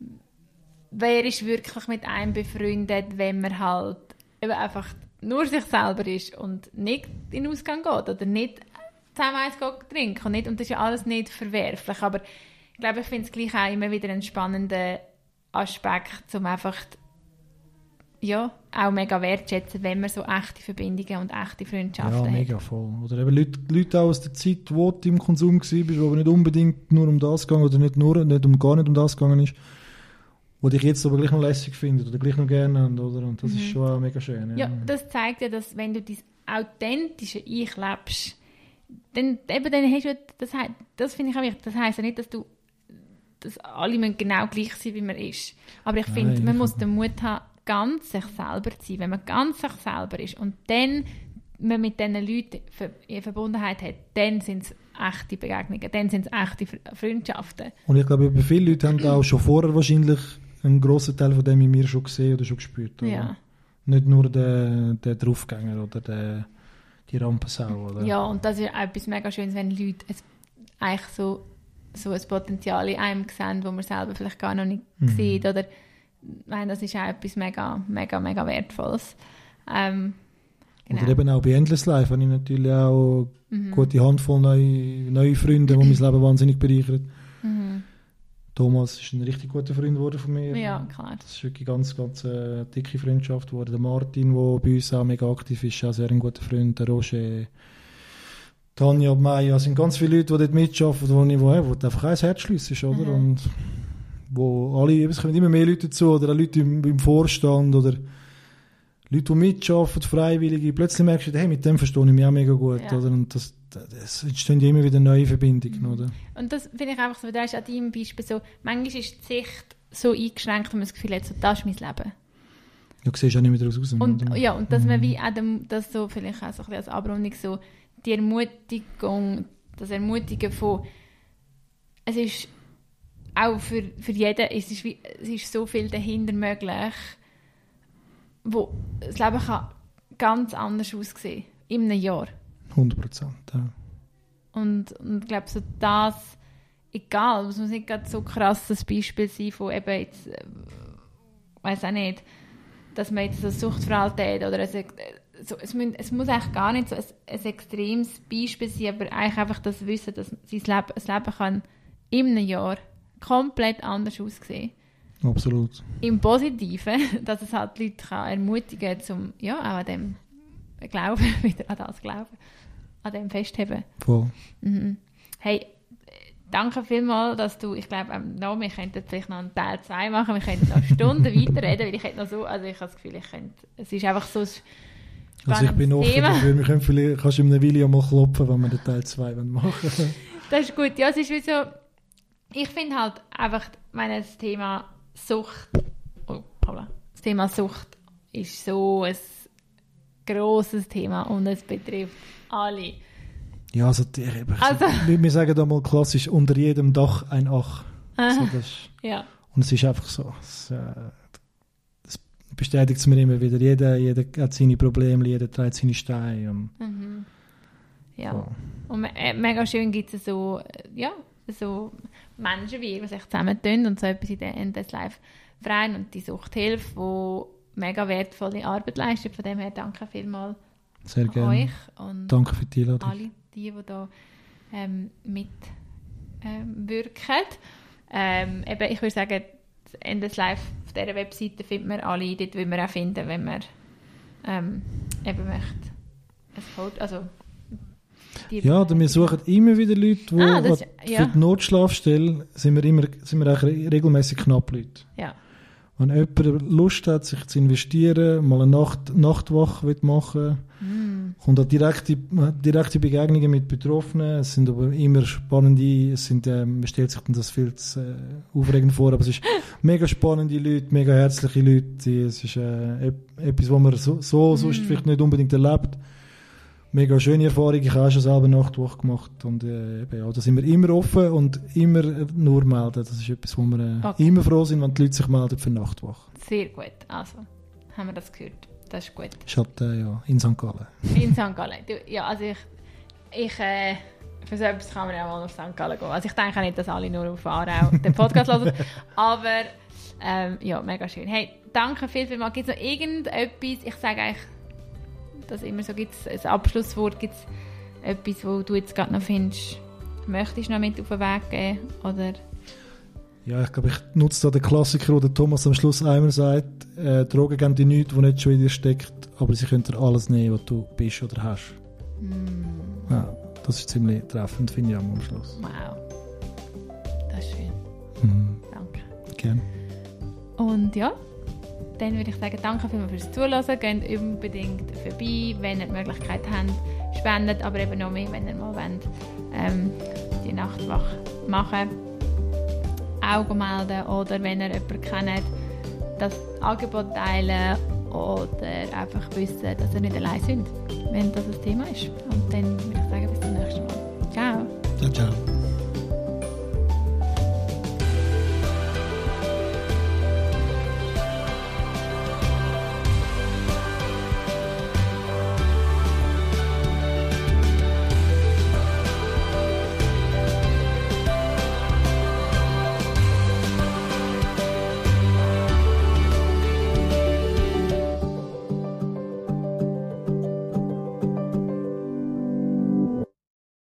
wer ist wirklich mit einem befreundet, wenn man halt eben einfach nur sich selber ist und nicht in den Ausgang geht oder nicht zusammen eins trinken und nicht, und das ist ja alles nicht verwerflich, aber ich glaube, ich finde es gleich auch immer wieder einen spannenden Aspekt, um einfach auch mega wertschätzen, wenn man so echte Verbindungen und echte Freundschaften hat. Ja, mega voll. Oder eben Leute auch aus der Zeit, wo du im Konsum warst, wo aber nicht unbedingt nur um das gegangen oder gar nicht um das gegangen ist, wo dich jetzt aber gleich noch lässig findet oder gleich noch gerne haben, oder? Und das ist schon auch mega schön. Ja, das zeigt ja, dass wenn du dein authentische Ich lebst, dann hast du, das finde ich auch wichtig, das heisst ja nicht, dass alle genau gleich sein, wie man ist. Aber ich finde, man muss den Mut haben, ganz sich selber zu sein. Wenn man ganz sich selber ist und dann man mit diesen Leuten in Verbundenheit hat, dann sind es echte Begegnungen, dann sind es echte Freundschaften. Und ich glaube, viele Leute haben auch schon vorher wahrscheinlich einen grossen Teil von dem in mir schon gesehen oder schon gespürt. Oder? Ja. Nicht nur der Draufgänger oder die Rampensau. Oder? Ja, und das ist auch etwas mega Schönes, wenn Leute eigentlich so ein Potenzial in einem sehen, das man selber vielleicht gar noch nicht sieht. Oder, nein, das ist auch etwas mega, mega, mega Wertvolles. Genau. Oder eben auch bei Endless Life habe ich natürlich auch eine gute Handvoll neue Freunde, die mein Leben wahnsinnig bereichern. Thomas ist ein richtig guter Freund geworden von mir. Ja, klar. Das ist wirklich ganz, ganz dicke Freundschaft geworden. Der Martin, der bei uns auch mega aktiv ist, ist auch sehr ein guter Freund. Der Roger, Tanja und Maya, sind ganz viele Leute, die dort mitarbeiten, wo einfach ein Herzschluss ist, oder? Und wo alle, es kommen immer mehr Leute dazu, oder auch Leute im Vorstand, oder Leute, die mitarbeiten, Freiwillige. Plötzlich merkst du, hey, mit dem verstehe ich mich auch mega gut, ja. oder? Und das entstehen immer wieder neue Verbindungen, oder? Und das finde ich einfach so, da ist an deinem Beispiel so, manchmal ist die Sicht so eingeschränkt, wenn man das Gefühl hat, so, das ist mein Leben. Ja, du siehst auch nicht mehr daraus raus. Und, ja, und dass man wie auch das so, vielleicht auch so ein bisschen als Abrundung, so die Ermutigung, das Ermutigen von, es ist auch für jeden, es ist so viel dahinter möglich, wo das Leben kann ganz anders aussehen in einem Jahr. 100%, ja. Und ich glaube, so das, egal, es muss nicht gerade so krasses Beispiel sein von eben jetzt, weiß auch nicht, dass man jetzt so Suchtverhalten hat oder es muss eigentlich gar nicht so ein extremes Beispiel sein, aber eigentlich einfach das Wissen, dass das Leben kann in einem Jahr komplett anders aussehen. Absolut. Im Positiven, dass es halt Leute kann ermutigen kann, ja, auch an dem Glauben, wieder an das Glauben, an dem festheben. Voll. Mhm. Hey, danke vielmals, dass du, ich glaube, wir könnten vielleicht noch einen Teil 2 machen, wir könnten noch Stunden weiterreden, weil ich hätte noch so, also ich habe das Gefühl, es ist einfach so ein spannendes also ich bin offen Thema. dafür, wir können vielleicht, kannst du in einem Video mal klopfen, wenn wir den Teil 2 machen wollen. Das ist gut, ja, es ist wie so, ich finde halt einfach, das Thema Sucht, das Thema Sucht ist so ein grosses Thema und es betrifft alle. Ja, also wir sagen da mal klassisch, unter jedem Dach ein Ach. Also ja. Und es ist einfach so. Das bestätigt es mir immer wieder. Jeder hat seine Probleme, jeder trägt seine Steine. Und ja. So. Und mega schön gibt es so Menschen wie ihr, die sich zusammentun und so etwas in der Endless Life Verein und die Suchthilfe, die mega wertvolle Arbeit leistet. Von dem her danke vielmals sehr an gerne. euch und danke für die Einladung. alle, die da mitwirken. Eben, ich würde sagen, das Endless Life auf dieser Webseite findet man alle, dort will man auch finden, wenn man eben möchte. Ein Foto, also ja, wir suchen immer wieder Leute, die für die Notschlafstelle sind wir eigentlich regelmäßig knapp Leute. Ja. Wenn jemand Lust hat, sich zu investieren, mal eine Nachtwache machen will, kommt auch direkte Begegnungen mit Betroffenen. Es sind aber immer spannende, man stellt sich das viel zu aufregend vor, aber es ist mega spannende Leute, mega herzliche Leute. Es ist etwas, was man sonst vielleicht nicht unbedingt erlebt. Mega schöne Erfahrung, ich habe auch schon selber Nachtwache gemacht und da sind wir immer offen und immer nur melden. Das ist etwas, wo wir immer froh sind, wenn die Leute sich melden für Nachtwache. Sehr gut, also haben wir das gehört, das ist gut. Ich hatte in St. Gallen. In St. Gallen, ja, also ich für so etwas kann man ja mal nach St. Gallen gehen. Also ich denke nicht, dass alle nur auf Aarau den Podcast hören, aber ja, mega schön. Hey, danke vielmals. Gibt es noch irgendetwas, ich sage eigentlich, dass immer so gibt es ein Abschlusswort, gibt es etwas, wo du jetzt gerade noch findest, möchtest du noch mit auf den Weg geben, oder? Ja, ich glaube, ich nutze da den Klassiker, wo der Thomas am Schluss einmal sagt, Drogen geben dir nichts, was nicht schon in dir steckt, aber sie können dir alles nehmen, was du bist oder hast. Ja, das ist ziemlich treffend, finde ich auch am Schluss. Wow, das ist schön. Danke. Gerne. Und ja, dann würde ich sagen, danke vielmals fürs Zuhören. Geht unbedingt vorbei, wenn ihr die Möglichkeit habt, spendet, aber eben noch mehr, wenn ihr mal wollt, die Nachtwache machen, Augen melden oder wenn ihr jemanden kennt, das Angebot teilen oder einfach wissen, dass ihr nicht allein seid, wenn das ein Thema ist. Und dann würde ich sagen, bis zum nächsten Mal. Ciao. Ciao, ciao.